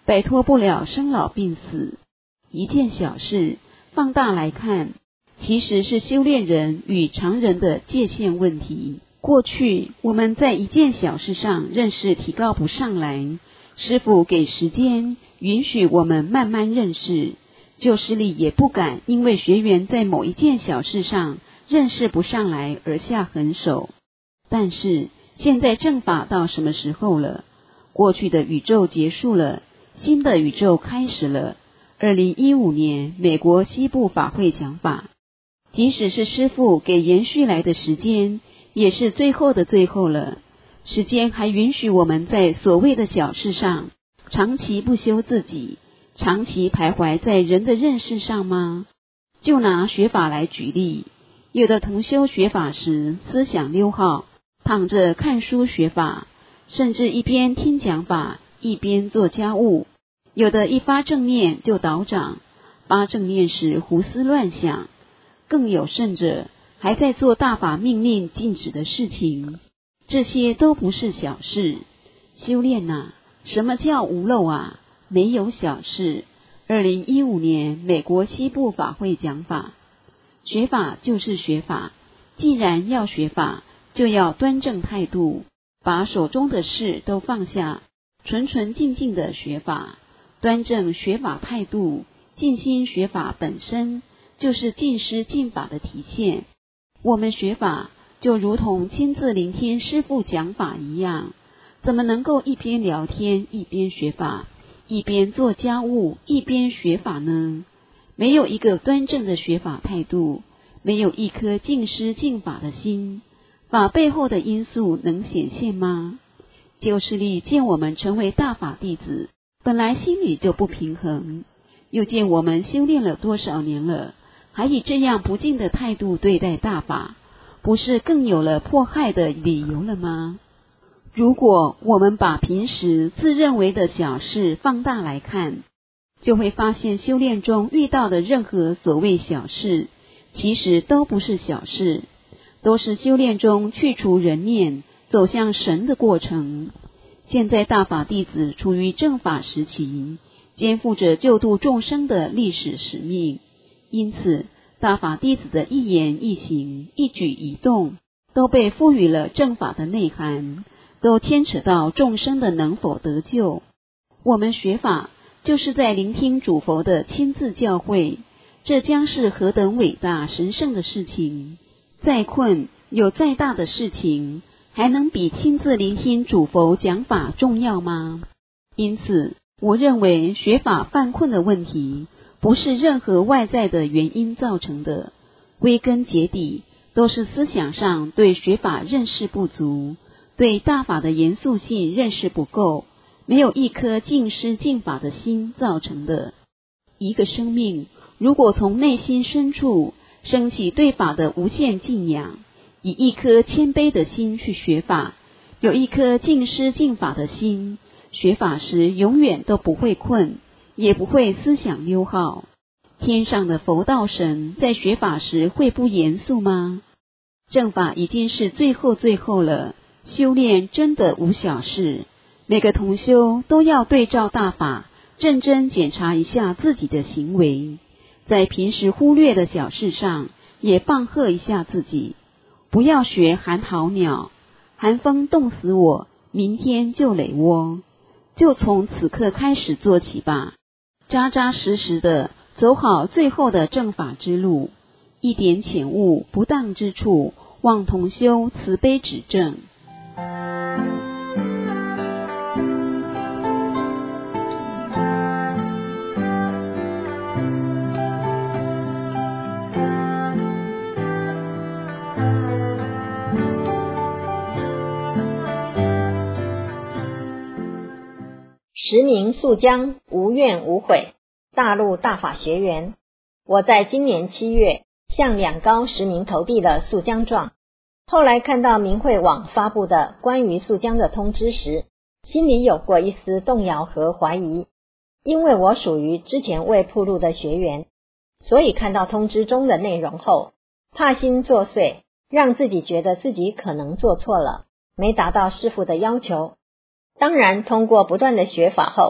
摆脱不了生老病死。一件小事放大来看，其实是修炼人与常人的界限问题。过去我们在一件小事上认识提高不上来，师父给时间允许我们慢慢认识，旧师里也不敢因为学员在某一件小事上认识不上来而下狠手。但是现在正法到什么时候了？过去的宇宙结束了，新的宇宙开始了。2015年美国西部法会讲法，即使是师父给延续来的时间，也是最后的最后了。时间还允许我们在所谓的小事上长期不修自己，长期徘徊在人的认识上吗？就拿学法来举例，有的同修学法时思想溜号，躺着看书学法，甚至一边听讲法一边做家务。有的一发正念就倒掌，发正念时胡思乱想，更有甚者还在做大法命令禁止的事情。这些都不是小事。修炼啊，什么叫无漏啊？没有小事。2015年美国西部法会讲法，学法就是学法，既然要学法，就要端正态度，把手中的事都放下，纯纯净净的学法。端正学法态度，尽心学法本身就是尽师尽法的体现。我们学法就如同亲自聆听师父讲法一样，怎么能够一边聊天一边学法，一边做家务一边学法呢？没有一个端正的学法态度，没有一颗尽师尽法的心，法背后的因素能显现吗？旧师力见我们成为大法弟子，本来心里就不平衡，又见我们修炼了多少年了，还以这样不敬的态度对待大法，不是更有了迫害的理由了吗？如果我们把平时自认为的小事放大来看，就会发现修炼中遇到的任何所谓小事，其实都不是小事，都是修炼中去除人念，走向神的过程。现在大法弟子处于正法时期，肩负着救度众生的历史使命，因此大法弟子的一言一行一举一动都被赋予了正法的内涵，都牵扯到众生的能否得救。我们学法就是在聆听主佛的亲自教诲，这将是何等伟大神圣的事情。再困有再大的事情，还能比亲自聆听主佛讲法重要吗？因此我认为学法犯困的问题不是任何外在的原因造成的，归根结底都是思想上对学法认识不足，对大法的严肃性认识不够，没有一颗尽师尽法的心造成的。一个生命如果从内心深处升起对法的无限敬仰，以一颗谦卑的心去学法，有一颗尽师尽法的心，学法时永远都不会困，也不会思想溜号。天上的佛道神在学法时会不严肃吗？正法已经是最后最后了，修炼真的无小事，每个同修都要对照大法，认真检查一下自己的行为，在平时忽略的小事上也棒喝一下自己，不要学寒号鸟，寒风冻死我，明天就垒窝，就从此刻开始做起吧，扎扎实实的走好最后的正法之路，一点浅误不当之处，望同修慈悲指正。 实名宿江，无怨无悔。大陆大法学员，我在今年7月向两高实名投递了宿江状，后来看到明慧网发布的关于宿江的通知时，心里有过一丝动摇和怀疑，因为我属于之前未铺路的学员，所以看到通知中的内容后，怕心作祟，让自己觉得自己可能做错了，没达到师父的要求。当然通过不断的学法后，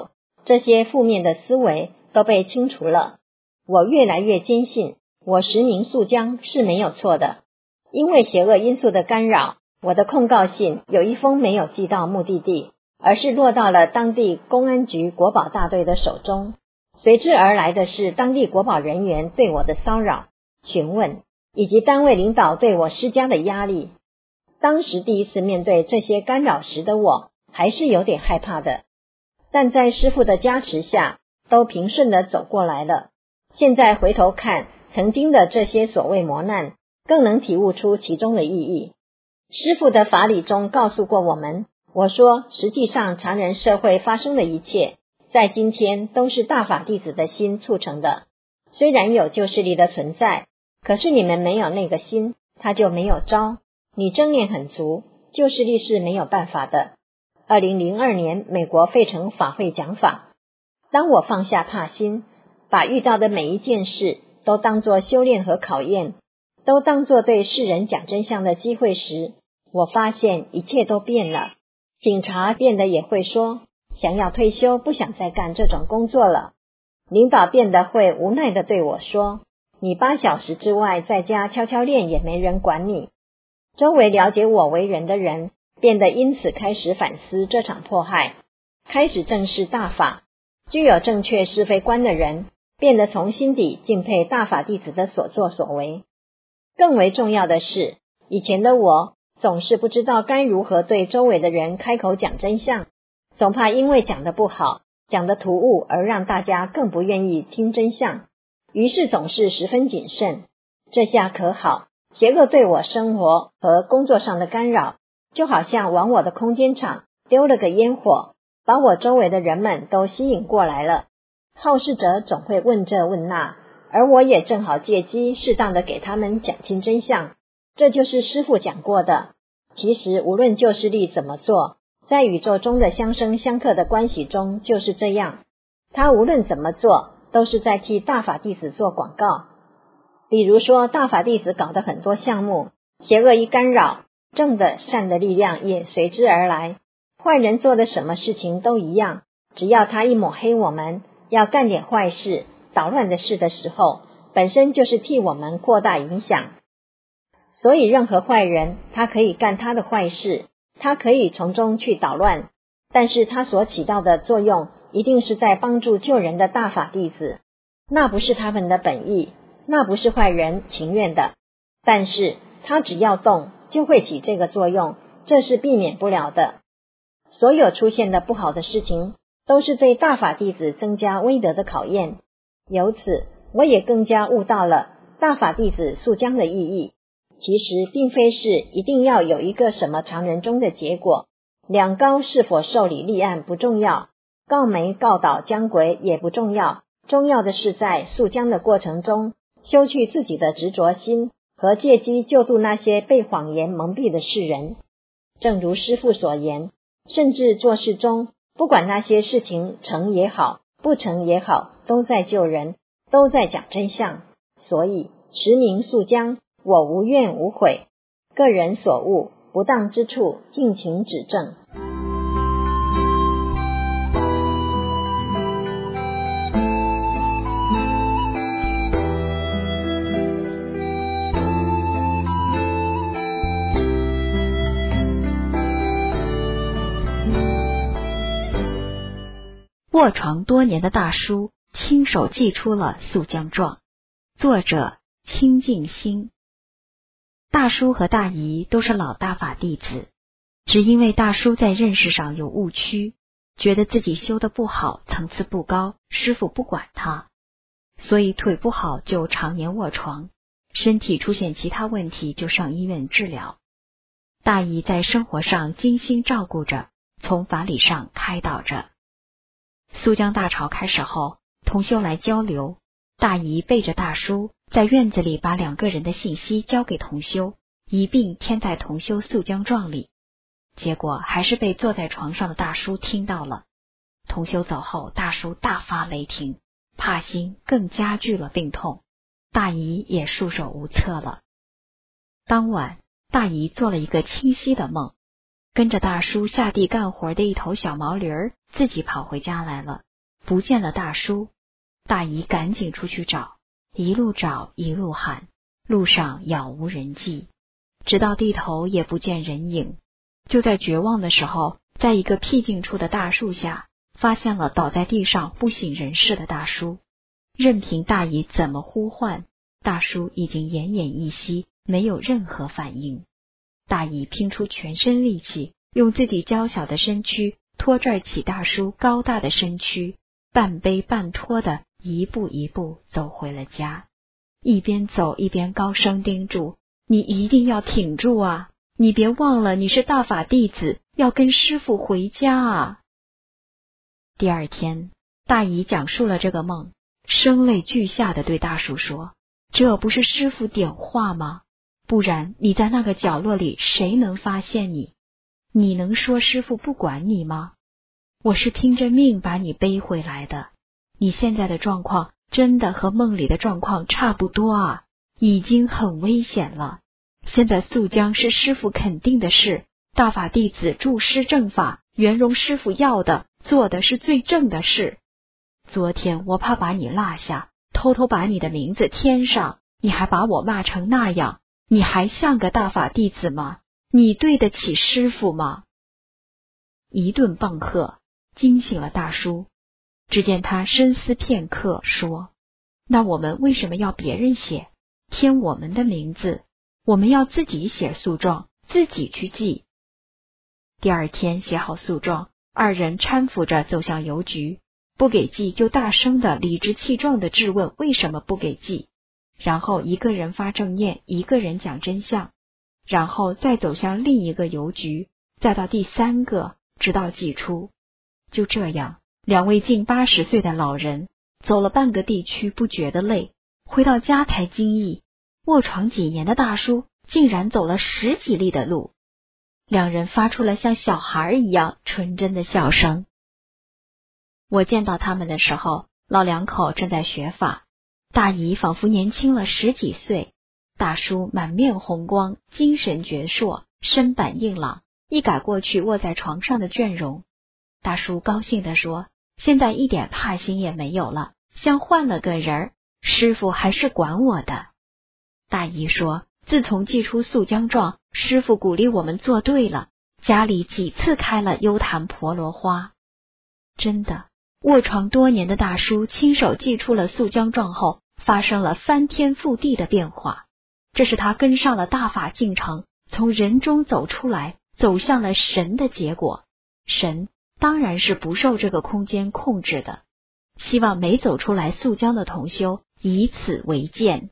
这些负面的思维都被清除了。我越来越坚信，我实名诉姜是没有错的。因为邪恶因素的干扰，我的控告信有一封没有寄到目的地，而是落到了当地公安局国保大队的手中。随之而来的是当地国保人员对我的骚扰、询问，以及单位领导对我施加的压力。当时第一次面对这些干扰时的我，还是有点害怕的，但在师父的加持下，都平顺地走过来了。现在回头看曾经的这些所谓磨难，更能体悟出其中的意义。师父的法理中告诉过我们，我说实际上常人社会发生的一切，在今天都是大法弟子的心促成的。虽然有旧势力的存在，可是你们没有那个心，它就没有招。你正念很足，旧势力是没有办法的。2002年美国费城法会讲法，当我放下怕心，把遇到的每一件事都当作修炼和考验，都当作对世人讲真相的机会时，我发现一切都变了。警察变得也会说，想要退休，不想再干这种工作了。领导变得会无奈地对我说，你8小时之外在家悄悄练也没人管你。周围了解我为人的人变得因此开始反思这场迫害，开始正视大法。具有正确是非观的人变得从心底敬佩大法弟子的所作所为。更为重要的是，以前的我总是不知道该如何对周围的人开口讲真相，总怕因为讲得不好，讲得突兀而让大家更不愿意听真相，于是总是十分谨慎。这下可好，邪恶对我生活和工作上的干扰，就好像往我的空间场丢了个烟火，把我周围的人们都吸引过来了。好事者总会问这问那，而我也正好借机适当的给他们讲清真相。这就是师父讲过的，其实无论旧势力怎么做，在宇宙中的相生相克的关系中就是这样，他无论怎么做都是在替大法弟子做广告。比如说大法弟子搞的很多项目，邪恶一干扰，正的善的力量也随之而来。坏人做的什么事情都一样，只要他一抹黑我们，要干点坏事捣乱的事的时候，本身就是替我们扩大影响。所以任何坏人他可以干他的坏事，他可以从中去捣乱，但是他所起到的作用一定是在帮助救人的大法弟子，那不是他们的本意，那不是坏人情愿的，但是他只要动就会起这个作用，这是避免不了的。所有出现的不好的事情都是对大法弟子增加威德的考验。由此我也更加悟到了大法弟子诉姜的意义，其实并非是一定要有一个什么常人中的结果，两高是否受理立案不重要，告媒告倒姜轨也不重要，重要的是在诉姜的过程中修去自己的执着心，和借机救度那些被谎言蒙蔽的世人。正如师父所言，甚至做事中，不管那些事情成也好，不成也好，都在救人，都在讲真相。所以实名诉姜，我无怨无悔，个人所悟不当之处，尽情指正。 卧床多年的大叔亲手寄出了诉姜状，作者清净心。大叔和大姨都是老大法弟子，只因为大叔在认识上有误区，觉得自己修得不好，层次不高，师父不管他，所以腿不好就常年卧床，身体出现其他问题就上医院治疗。大姨在生活上精心照顾着，从法理上开导着。诉姜大潮开始后，同修来交流，大姨背着大叔在院子里把2个人的信息交给同修，一并填在同修诉姜状里。结果还是被坐在床上的大叔听到了。同修走后，大叔大发雷霆，怕心更加剧了病痛，大姨也束手无策了。当晚，大姨做了一个清晰的梦，跟着大叔下地干活的一头小毛驴儿自己跑回家来了， 不见了大叔。大姨赶紧出去找，一路找一路喊，路上杳无人迹，直到地头也不见人影。就在绝望的时候，在一个僻静处的大树下，发现了倒在地上不省人事的大叔。任凭大姨怎么呼唤，大叔已经奄奄一息，没有任何反应。大姨拼出全身力气，用自己娇小的身躯拖拽起大叔高大的身躯，半背半拖的一步一步走回了家。一边走一边高声叮嘱：你一定要挺住啊，你别忘了你是大法弟子，要跟师父回家啊。第二天，大姨讲述了这个梦，声泪俱下的对大叔说：这不是师父点化吗？不然你在那个角落里，谁能发现你？你能说师父不管你吗？我是拼着命把你背回来的，你现在的状况真的和梦里的状况差不多啊，已经很危险了。现在肃江是师父肯定的事，大法弟子助师正法，圆融师父要的做的是最正的事。昨天我怕把你落下，偷偷把你的名字添上，你还把我骂成那样，你还像个大法弟子吗？你对得起师父吗？一顿棒喝惊醒了大叔。只见他深思片刻说：那我们为什么要别人写，添我们的名字？我们要自己写诉状，自己去记。第二天写好诉状，二人搀扶着走向邮局，不给寄就大声的理直气壮的质问为什么不给寄，然后一个人发正念，一个人讲真相，然后再走向另一个邮局，再到第三个，直到寄出。就这样，两位近80岁的老人走了半个地区不觉得累，回到家才惊异，卧床几年的大叔竟然走了10几里的路。两人发出了像小孩一样纯真的笑声。我见到他们的时候，老两口正在学法，大姨仿佛年轻了10几岁，大叔满面红光，精神矍铄，身板硬朗，一改过去卧在床上的倦容。大叔高兴地说：现在一点怕心也没有了，像换了个人，师父还是管我的。大姨说：自从寄出肃江状，师父鼓励我们做对了，家里几次开了幽檀婆罗花。真的，卧床多年的大叔亲手寄出了肃江状后，发生了翻天覆地的变化。这是他跟上了大法进程，从人中走出来，走向了神的结果。神当然是不受这个空间控制的。希望没走出来肃江的同修以此为鉴。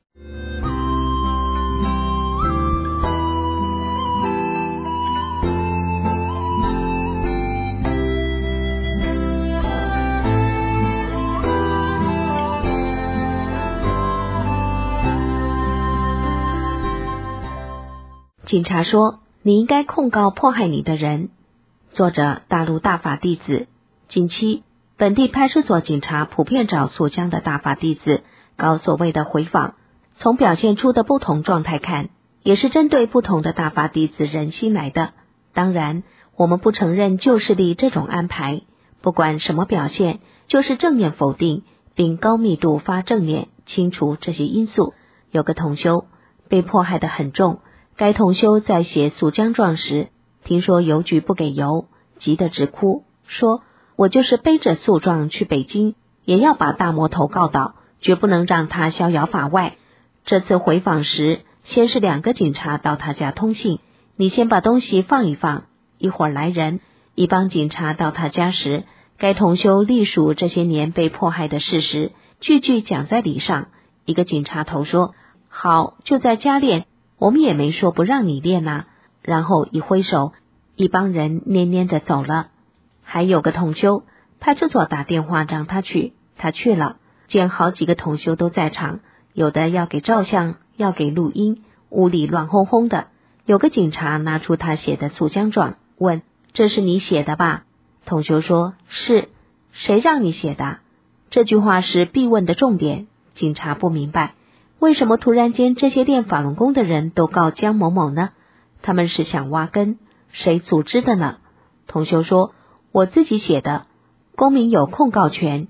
警察说你应该控告迫害你的人。作者：大陆大法弟子。近期本地派出所警察普遍找肃江的大法弟子搞所谓的回访，从表现出的不同状态看，也是针对不同的大法弟子人心来的。当然我们不承认旧势力这种安排，不管什么表现，就是正念否定，并高密度发正念清除这些因素。有个同修被迫害得很重，该同修在写肃江状时，听说邮局不给邮，急得直哭，说我就是背着诉状去北京，也要把大魔头告倒，绝不能让他逍遥法外。这次回访时，先是2个警察到他家通信，你先把东西放一放，一会儿来人。一帮警察到他家时，该同修历数这些年被迫害的事实，句句讲在理上。一个警察头说：好，就在家练，我们也没说不让你练啊。然后一挥手，一帮人蔫蔫的走了。还有个同修，派出所打电话让他去，他去了，见好几个同修都在场，有的要给照相，要给录音，屋里乱哄哄的。有个警察拿出他写的肃江状，问：这是你写的吧？同修说：是。谁让你写的？这句话是必问的重点。警察不明白，为什么突然间这些练法轮功的人都告江某某呢？他们是想挖根，谁组织的呢？同修说：我自己写的，公民有控告权，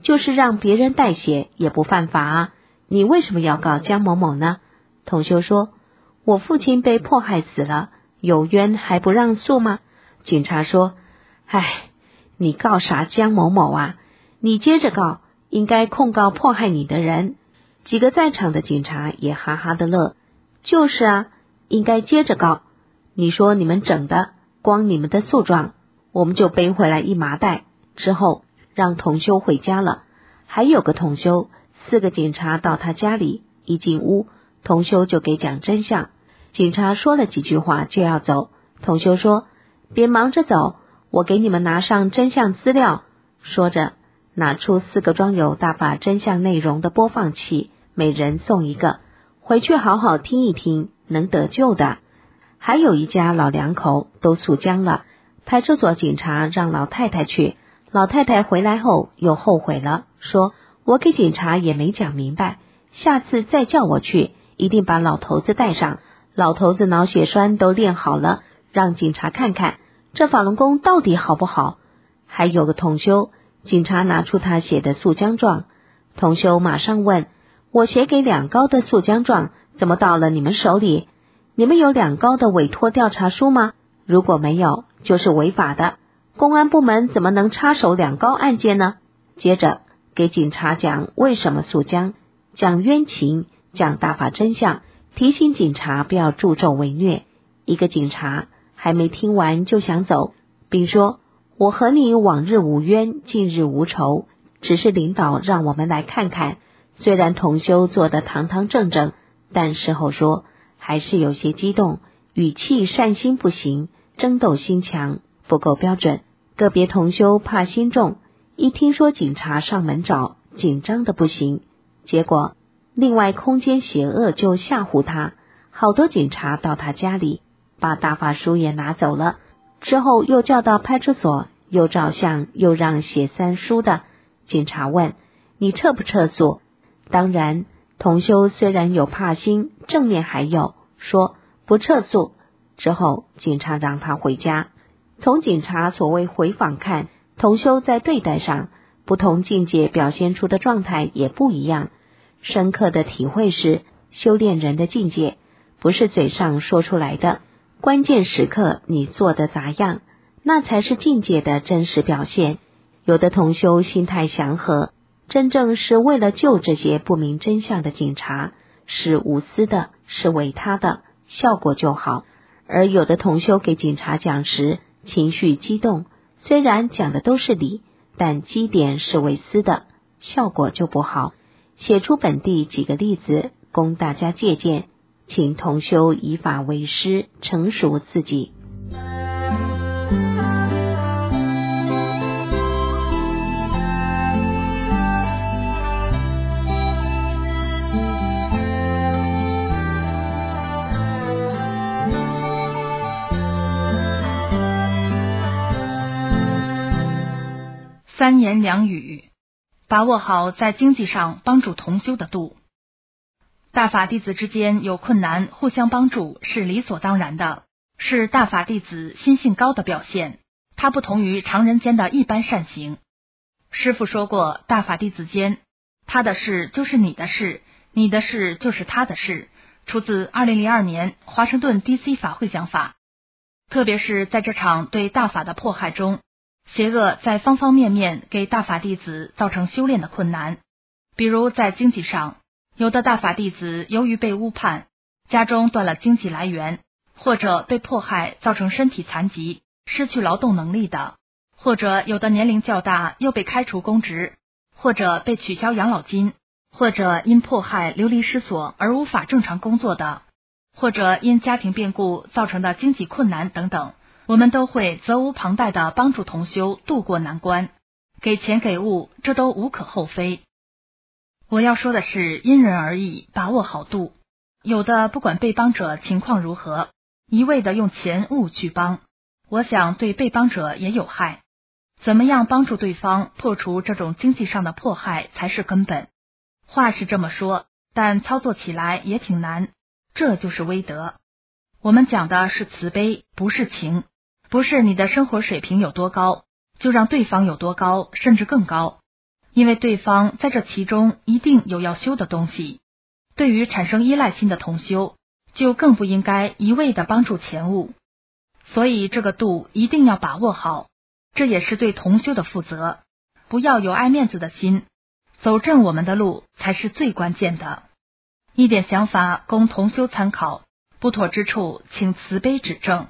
就是让别人代写也不犯法啊，你为什么要告江某某呢？同修说，我父亲被迫害死了，有冤还不让诉吗？警察说，唉，你告啥江某某啊？你接着告，应该控告迫害你的人。几个在场的警察也哈哈的乐，就是啊，应该接着告。你说你们整的，光你们的诉状，我们就背回来一麻袋，之后让同修回家了。还有个同修，4个警察到他家里，一进屋，同修就给讲真相。警察说了几句话就要走，同修说，别忙着走，我给你们拿上真相资料。说着拿出4个装有大法真相内容的播放器，每人送1个，回去好好听一听，能得救的。还有一家老两口都诉僵了，派出所警察让老太太去，老太太回来后又后悔了，说我给警察也没讲明白，下次再叫我去，一定把老头子带上。老头子脑血栓都练好了，让警察看看这法轮功到底好不好。还有个同修，警察拿出他写的诉僵状，同修马上问，我写给2高的诉僵状怎么到了你们手里？你们有2高的委托调查书吗？如果没有，就是违法的。公安部门怎么能插手2高案件呢？接着给警察讲为什么诉僵，讲冤情，讲大法真相，提醒警察不要助纣为虐。一个警察还没听完就想走，并说，我和你往日无冤，近日无仇，只是领导让我们来看看。虽然同修做得堂堂正正，但事后说还是有些激动，语气善心不行，争斗心强，不够标准。个别同修怕心重，一听说警察上门找，紧张的不行。结果另外空间邪恶就吓唬他，好多警察到他家里，把大法书也拿走了。之后又叫到派出所，又照相，又让写3书的。警察问，你撤不撤诉？当然，同修虽然有怕心，正面还有说不撤诉。之后警察让他回家。从警察所谓回访看，同修在对待上，不同境界表现出的状态也不一样。深刻的体会是，修炼人的境界不是嘴上说出来的，关键时刻你做的咋样，那才是境界的真实表现。有的同修心态祥和，真正是为了救这些不明真相的警察，是无私的，是为他的，效果就好。而有的同修给警察讲时情绪激动，虽然讲的都是理，但基点是为私的，效果就不好。写出本地几个例子供大家借鉴，请同修以法为师，成熟自己。 3言2语，把握好在经济上帮助同修的度。大法弟子之间有困难互相帮助是理所当然的，是大法弟子心性高的表现，它不同于常人间的一般善行。师父说过，大法弟子间，他的事就是你的事，你的事就是他的事，出自2002年华盛顿 DC 法会讲法。特别是在这场对大法的迫害中，邪恶在方方面面给大法弟子造成修炼的困难。比如在经济上，有的大法弟子由于被误判，家中断了经济来源，或者被迫害造成身体残疾，失去劳动能力的，或者有的年龄较大又被开除公职，或者被取消养老金，或者因迫害流离失所而无法正常工作的，或者因家庭变故造成的经济困难等等，我们都会责无旁贷地帮助同修渡过难关，给钱给物，这都无可厚非。我要说的是，因人而异，把握好度。有的不管被帮者情况如何，一味地用钱物去帮，我想对被帮者也有害。怎么样帮助对方破除这种经济上的迫害才是根本。话是这么说，但操作起来也挺难，这就是威德。我们讲的是慈悲，不是情。不是你的生活水平有多高，就让对方有多高，甚至更高。 因为对方在这其中一定有要修的东西。对于产生依赖心的同修，就更不应该一味地帮助前物。所以这个度一定要把握好，这也是对同修的负责，不要有爱面子的心，走正我们的路才是最关键的。一点想法供同修参考，不妥之处请慈悲指正。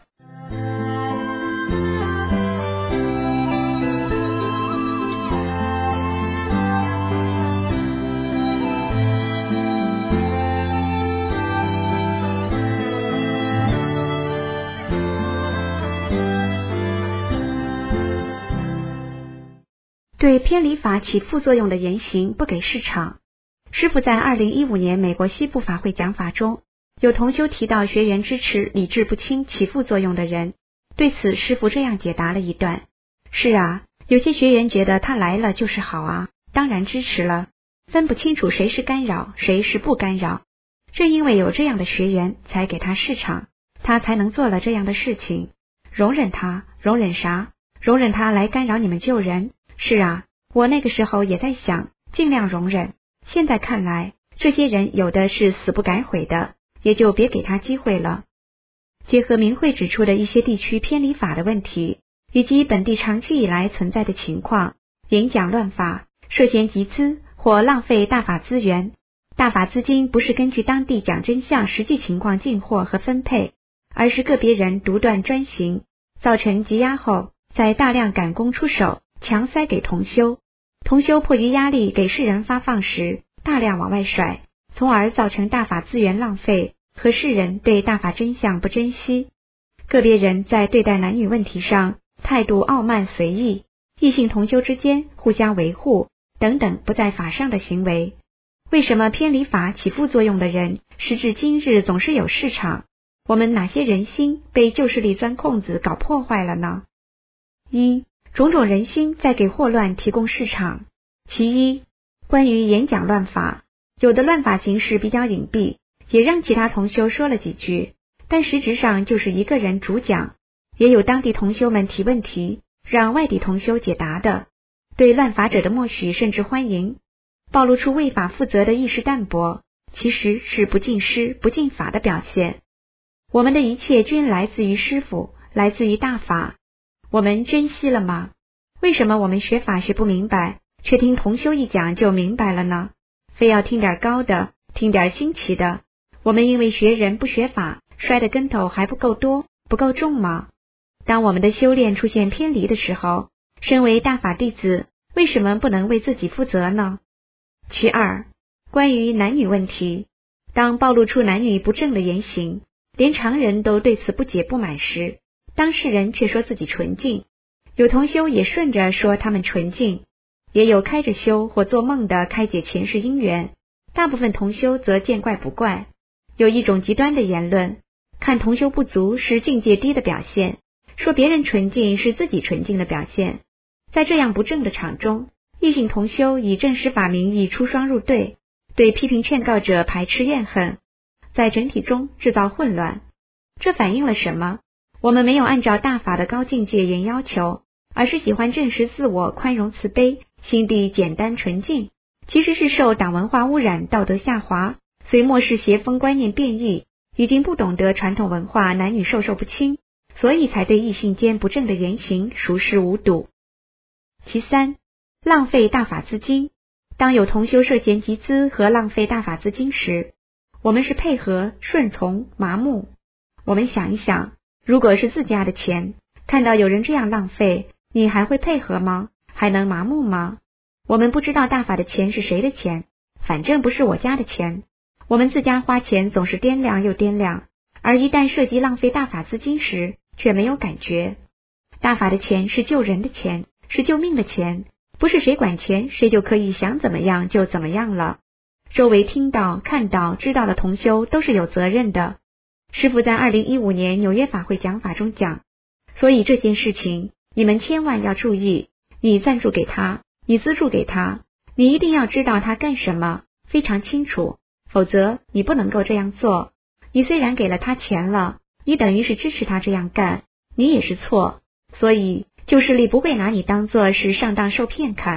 对偏离法起副作用的言行不给市场。师父在2015年美国西部法会讲法中，有同修提到学员支持理智不清起副作用的人，对此师父这样解答了一段：是啊，有些学员觉得他来了就是好啊，当然支持了，分不清楚谁是干扰谁是不干扰，正因为有这样的学员才给他市场，他才能做了这样的事情。容忍他，容忍啥？容忍他来干扰你们救人。是啊，我那个时候也在想尽量容忍，现在看来这些人有的是死不改悔的，也就别给他机会了。结合明慧指出的一些地区偏离法的问题，以及本地长期以来存在的情况，演讲乱法，涉嫌集资或浪费大法资源。大法资金不是根据当地讲真相实际情况进货和分配，而是个别人独断专行，造成积压后再大量赶工出手强塞给同修，同修迫于压力给世人发放时大量往外甩，从而造成大法资源浪费和世人对大法真相不珍惜。个别人在对待男女问题上态度傲慢随意，异性同修之间互相维护等等不在法上的行为。为什么偏离法起副作用的人时至今日总是有市场？我们哪些人心被旧势力钻空子搞破坏了呢？一、种种人心在给祸乱提供市场。其一，关于演讲乱法，有的乱法形式比较隐蔽，也让其他同修说了几句，但实质上就是一个人主讲，也有当地同修们提问题，让外地同修解答的，对乱法者的默许甚至欢迎，暴露出为法负责的意识淡薄，其实是不敬师不敬法的表现。我们的一切均来自于师父，来自于大法，我们珍惜了吗？为什么我们学法学不明白，却听同修一讲就明白了呢？非要听点高的，听点新奇的，我们因为学人不学法，摔的跟头还不够多，不够重吗？当我们的修炼出现偏离的时候，身为大法弟子，为什么不能为自己负责呢？其二，关于男女问题，当暴露出男女不正的言行，连常人都对此不解不满时，当事人却说自己纯净，有同修也顺着说他们纯净，也有开着修或做梦的开解前世因缘，大部分同修则见怪不怪。有一种极端的言论，看同修不足是境界低的表现，说别人纯净是自己纯净的表现。在这样不正的场中，异性同修以正师法名义出双入对，对批评劝告者排斥怨恨，在整体中制造混乱。这反映了什么？我们没有按照大法的高境界严要求，而是喜欢正视自我，宽容慈悲，心地简单纯净，其实是受党文化污染，道德下滑，随末世邪风观念变异，已经不懂得传统文化男女授受不亲，所以才对异性间不正的言行熟视无睹。其三，浪费大法资金。当有同修涉嫌集资和浪费大法资金时，我们是配合、顺从、麻木。我们想一想，如果是自家的钱，看到有人这样浪费，你还会配合吗？还能麻木吗？我们不知道大法的钱是谁的钱，反正不是我家的钱。我们自家花钱总是掂量又掂量，而一旦涉及浪费大法资金时，却没有感觉。大法的钱是救人的钱，是救命的钱，不是谁管钱谁就可以想怎么样就怎么样了。周围听到、看到、知道的同修都是有责任的。师父在2015年纽约法会讲法中讲，所以这件事情你们千万要注意，你赞助给他，你资助给他，你一定要知道他干什么，非常清楚，否则你不能够这样做。你虽然给了他钱了，你等于是支持他这样干，你也是错。所以旧势力不会拿你当作是上当受骗看，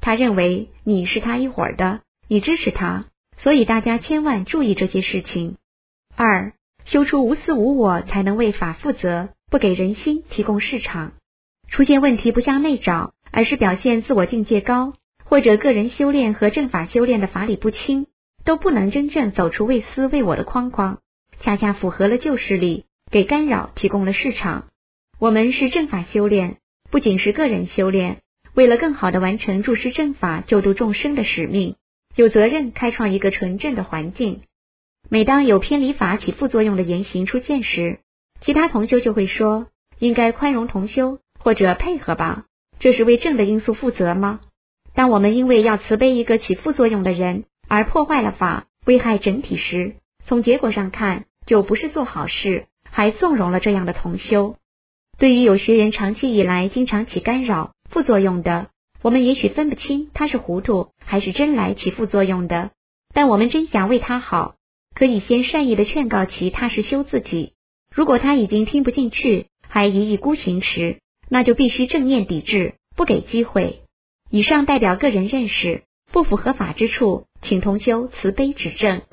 他认为你是他一伙儿的，你支持他，所以大家千万注意这些事情。2. 修出无私无我，才能为法负责，不给人心提供市场。出现问题不向内找，而是表现自我境界高，或者个人修炼和正法修炼的法理不清，都不能真正走出为私为我的框框，恰恰符合了旧势力，给干扰提供了市场。我们是正法修炼，不仅是个人修炼，为了更好地完成注释正法救度众生的使命，有责任开创一个纯正的环境。每当有偏离法起副作用的言行出现时，其他同修就会说，应该宽容同修，或者配合吧，这是为正的因素负责吗？当我们因为要慈悲一个起副作用的人而破坏了法，危害整体时，从结果上看，就不是做好事，还纵容了这样的同修。对于有学员长期以来经常起干扰副作用的，我们也许分不清他是糊涂还是真来起副作用的，但我们真想为他好，可以先善意的劝告其踏实修自己。如果他已经听不进去，还一意孤行时，那就必须正面抵制，不给机会。以上代表个人认识，不符合法之处，请同修慈悲指正。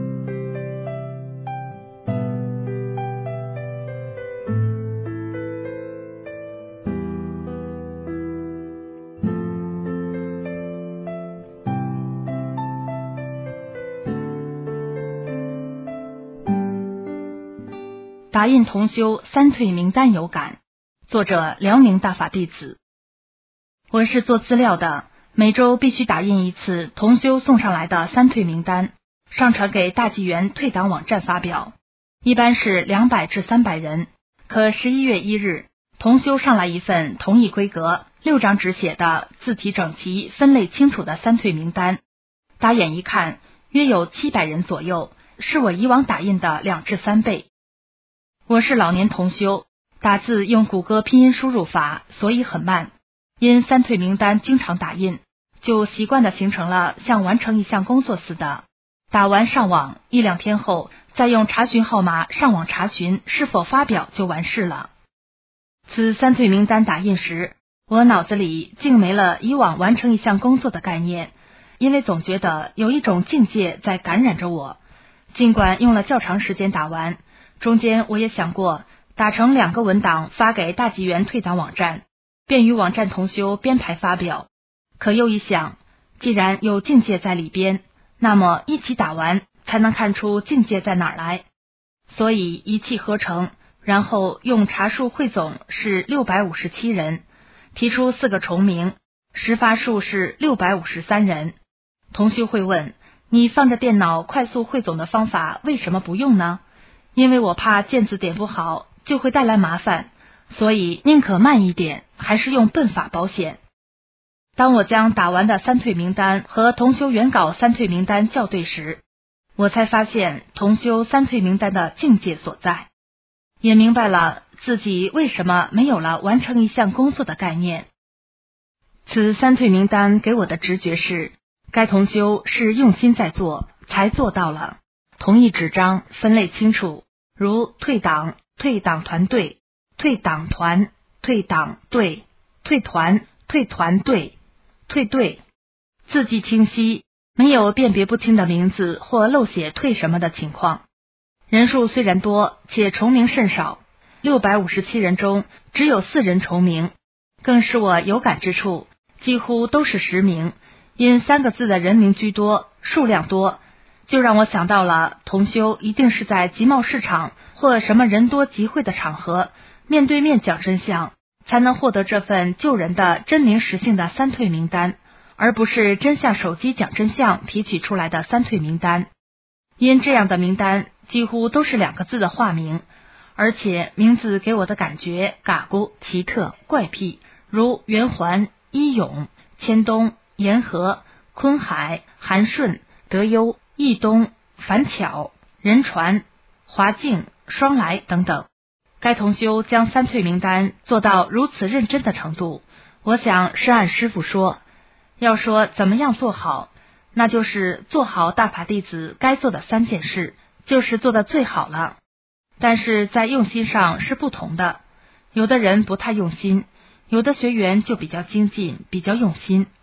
答印同修三退名单有感，作者辽宁大法弟子。我是做资料的，每周必须打印一次同修送上来的三退名单，上传给大纪元退党网站发表，一般是200至300人。可11月1日，同修上来一份同一规格6张纸写的字体整齐、分类清楚的三退名单，打眼一看，约有700人左右，是我以往打印的2至3倍。我是老年同修，打字用谷歌拼音输入法，所以很慢。因三退名单经常打印，就习惯地形成了像完成一项工作似的，打完上网，1-2天后再用查询号码上网查询是否发表就完事了。此三退名单打印时，我脑子里竟没了以往完成一项工作的概念，因为总觉得有一种境界在感染着我。尽管用了较长时间打完，中间我也想过打成2个文档发给大纪元退党网站，便于网站同修编排发表。可又一想，既然有境界在里边，那么一起打完才能看出境界在哪儿来。所以一气呵成，然后用查数汇总是657人，提出4个重名，实发数是653人。同修会问，你放着电脑快速汇总的方法为什么不用呢？因为我怕键字点不好就会带来麻烦，所以宁可慢一点，还是用笨法保险。当我将打完的三退名单和同修原稿三退名单校对时，我才发现同修三退名单的境界所在，也明白了自己为什么没有了完成一项工作的概念。此三退名单给我的直觉是，该同修是用心在做，才做到了同一纸张分类清楚，如退党、退党团队、退党团、退党队、退团、退团队、退队，字迹清晰，没有辨别不清的名字或漏写退什么的情况。人数虽然多，且重名甚少，657人中只有4人重名。更使我有感之处，几乎都是实名，因3个字的人名居多，数量多，就让我想到了同修一定是在集贸市场或什么人多集会的场合，面对面讲真相，才能获得这份救人的真名实姓的三退名单，而不是真相手机讲真相提取出来的三退名单。因这样的名单几乎都是2个字的化名，而且名字给我的感觉嘎咕、奇特、怪癖，如圆环、一勇、千东、沿河、昆海、韩顺、德优、义东、樊巧、仁传、华静、双来等等。该同修将三退名单做到如此认真的程度，我想是按师父说，要说怎么样做好，那就是做好大法弟子该做的3件事，就是做得最好了。但是在用心上是不同的，有的人不太用心，有的学员就比较精进，比较用心，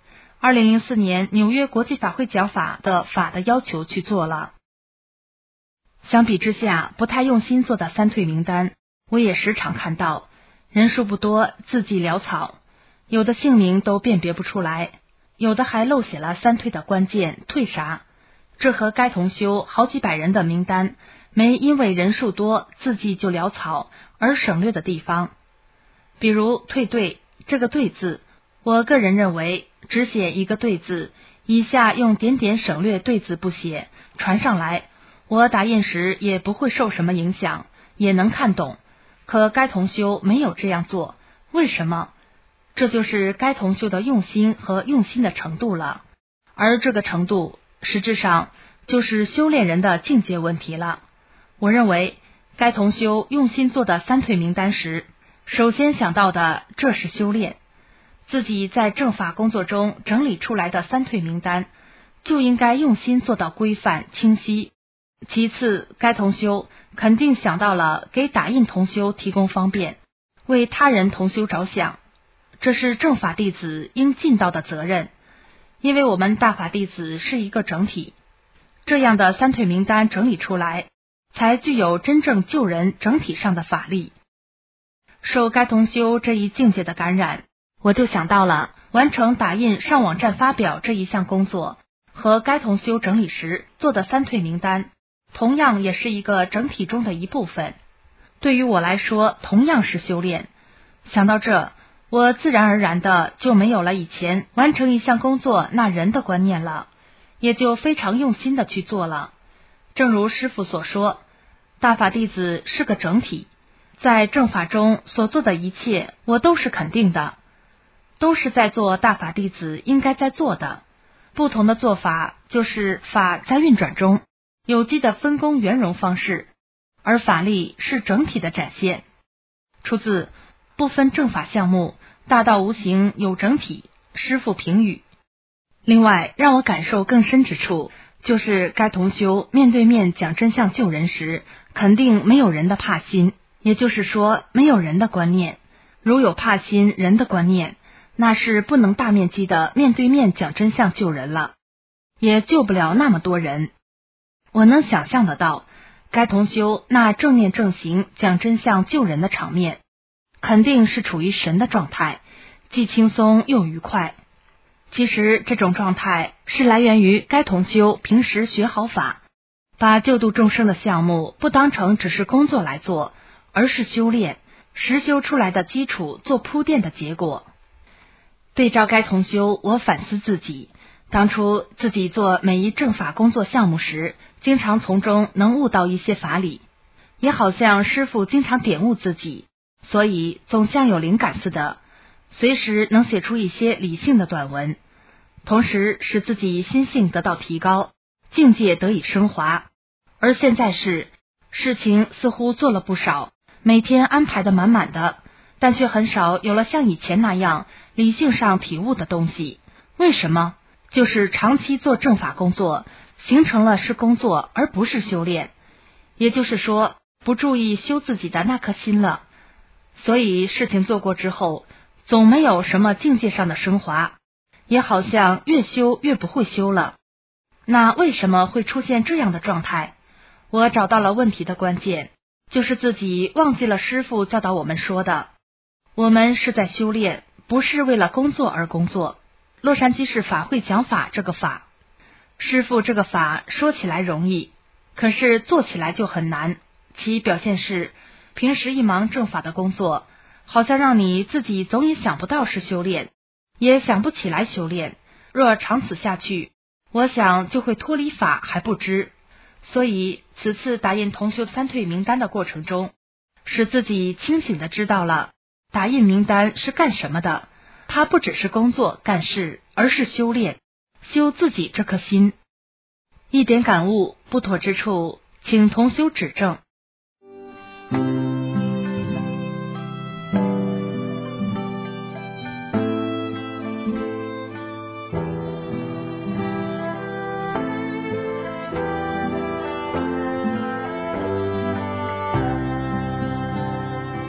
2004年纽约国际法会讲法的要求去做了。相比之下，不太用心做的三退名单，我也时常看到，人数不多，字迹潦草，有的姓名都辨别不出来，有的还漏写了三退的关键，退啥？这和该同修好几百人的名单没因为人数多，字迹就潦草而省略的地方。比如退对，这个对字，我个人认为只写一个对字，以下用点点省略对字不写，传上来，我打印时也不会受什么影响，也能看懂。可该同修没有这样做，为什么？这就是该同修的用心和用心的程度了，而这个程度实质上就是修炼人的境界问题了。我认为该同修用心做的三退名单时，首先想到的这是修炼，自己在正法工作中整理出来的三退名单就应该用心做到规范清晰。其次，该同修肯定想到了给打印同修提供方便，为他人同修着想，这是正法弟子应尽到的责任，因为我们大法弟子是一个整体，这样的三退名单整理出来，才具有真正救人整体上的法力。受该同修这一境界的感染，我就想到了完成打印上网站发表这一项工作和该同修整理时做的三退名单，同样也是一个整体中的一部分，对于我来说同样是修炼。想到这，我自然而然的就没有了以前完成一项工作那人的观念了，也就非常用心的去做了。正如师父所说，大法弟子是个整体，在正法中所做的一切我都是肯定的，都是在做大法弟子应该在做的，不同的做法就是法在运转中有机的分工圆融方式，而法力是整体的展现。出自不分正法项目，大道无形有整体，师父评语。另外让我感受更深之处，就是该同修面对面讲真相救人时，肯定没有人的怕心，也就是说没有人的观念。如有怕心人的观念，那是不能大面积的面对面讲真相救人了，也救不了那么多人。我能想象得到，该同修那正念正行讲真相救人的场面，肯定是处于神的状态，既轻松又愉快。其实这种状态是来源于该同修平时学好法，把救度众生的项目不当成只是工作来做，而是修炼实修出来的基础做铺垫的结果。对照该同修，我反思自己，当初自己做每一正法工作项目时，经常从中能悟到一些法理，也好像师父经常点悟自己，所以总像有灵感似的，随时能写出一些理性的短文，同时使自己心性得到提高，境界得以升华。而现在是事情似乎做了不少，每天安排的满满的，但却很少有了像以前那样理性上体悟的东西。为什么？就是长期做正法工作，形成了是工作而不是修炼，也就是说不注意修自己的那颗心了。所以事情做过之后，总没有什么境界上的升华，也好像越修越不会修了。那为什么会出现这样的状态？我找到了问题的关键，就是自己忘记了师父教导我们说的，我们是在修炼，不是为了工作而工作。洛杉矶市法会讲法这个法，师父这个法说起来容易，可是做起来就很难。其表现是，平时一忙正法的工作，好像让你自己总也想不到是修炼，也想不起来修炼。若长此下去，我想就会脱离法还不知。所以此次打印同修三退名单的过程中，使自己清醒地知道了打印名单是干什么的，它不只是工作干事，而是修炼，修自己这颗心。一点感悟，不妥之处，请同修指正。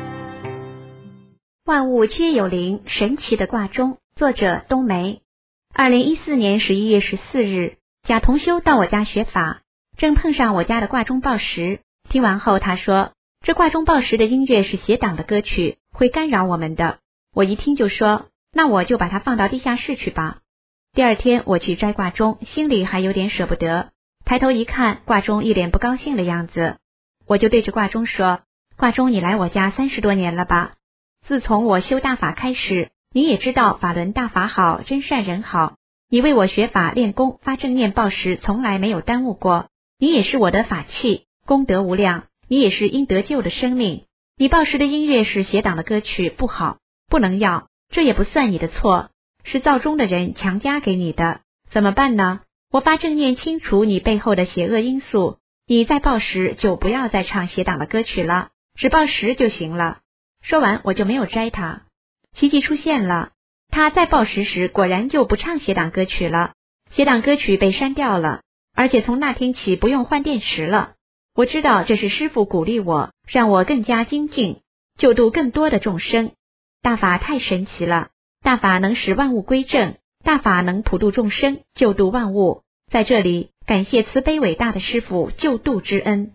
万物皆有灵，神奇的卦中，作者冬梅。 2014年11月14日，贾同修到我家学法，正碰上我家的挂钟报时，听完后他说，这挂钟报时的音乐是邪党的歌曲，会干扰我们的。我一听就说，那我就把它放到地下室去吧。第二天我去摘挂钟，心里还有点舍不得，抬头一看，挂钟一脸不高兴的样子，我就对着挂钟说，挂钟你来我家30多年了吧？自从我修大法开始，你也知道法轮大法好，真善人好，你为我学法练功发正念报时从来没有耽误过，你也是我的法器，功德无量，你也是应得救的生命。你报时的音乐是邪党的歌曲，不好，不能要，这也不算你的错，是造钟的人强加给你的，怎么办呢？我发正念清除你背后的邪恶因素，你再报时就不要再唱邪党的歌曲了，只报时就行了。说完我就没有摘它。奇迹出现了，他在报时时果然就不唱邪党歌曲了，邪党歌曲被删掉了，而且从那天起不用换电池了。我知道这是师父鼓励我，让我更加精进，救度更多的众生。大法太神奇了，大法能使万物归正，大法能普度众生，救度万物。在这里感谢慈悲伟大的师父救度之恩。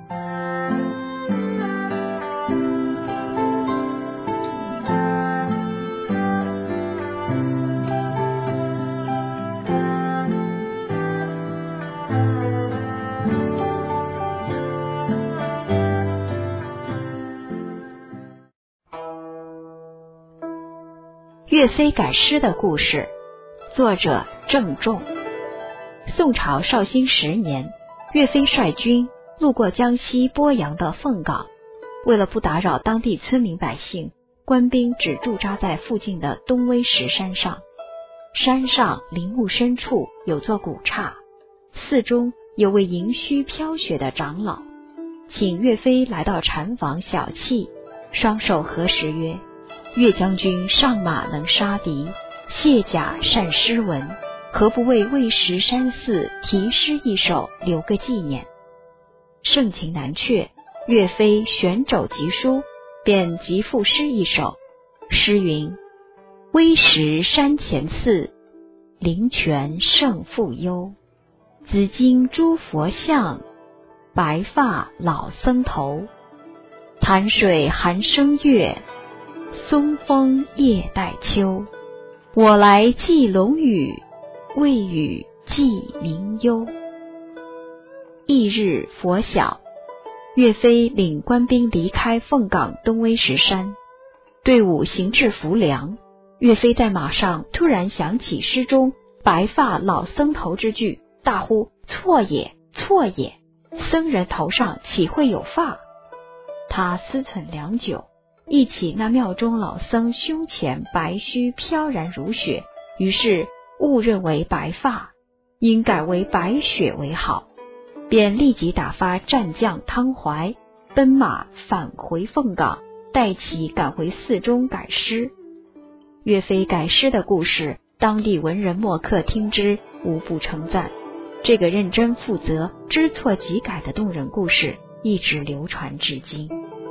岳飞改诗的故事，作者郑重。宋朝绍兴10年，岳飞率军路过江西鄱阳的凤岗，为了不打扰当地村民百姓，官兵只驻扎在附近的东威石山上。山上林木深处有座古刹，寺中有位银须飘雪的长老，请岳飞来到禅房小憩，双手合十曰，岳将军上马能杀敌，卸甲善诗文，何不为魏石山寺题诗一首，留个纪念？盛情难却，岳飞悬肘疾书，便即赋诗一首。诗云：微石山前寺，灵泉胜复幽。紫金诸佛像，白发老僧头。潭水寒生月，松风夜待秋。我来寄龙语，未与寄明幽。翌日拂晓，岳飞领官兵离开凤岗东威石山，队伍行至浮梁。岳飞在马上突然想起诗中白发老僧头之句，大呼错也，错也，僧人头上岂会有发？他思忖良久，忆起那庙中老僧胸前白须飘然如雪，于是误认为白发，应改为白雪为好，便立即打发战将汤怀奔马返回凤岗，带其赶回寺中改诗。岳飞改诗的故事，当地文人墨客听之无不称赞。这个认真负责、知错即改的动人故事，一直流传至今。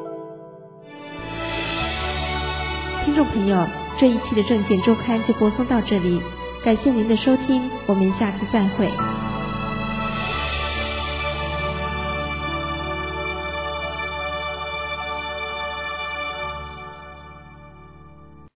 听众朋友，这一期的正见周刊就播送到这里，感谢您的收听，我们下次再会。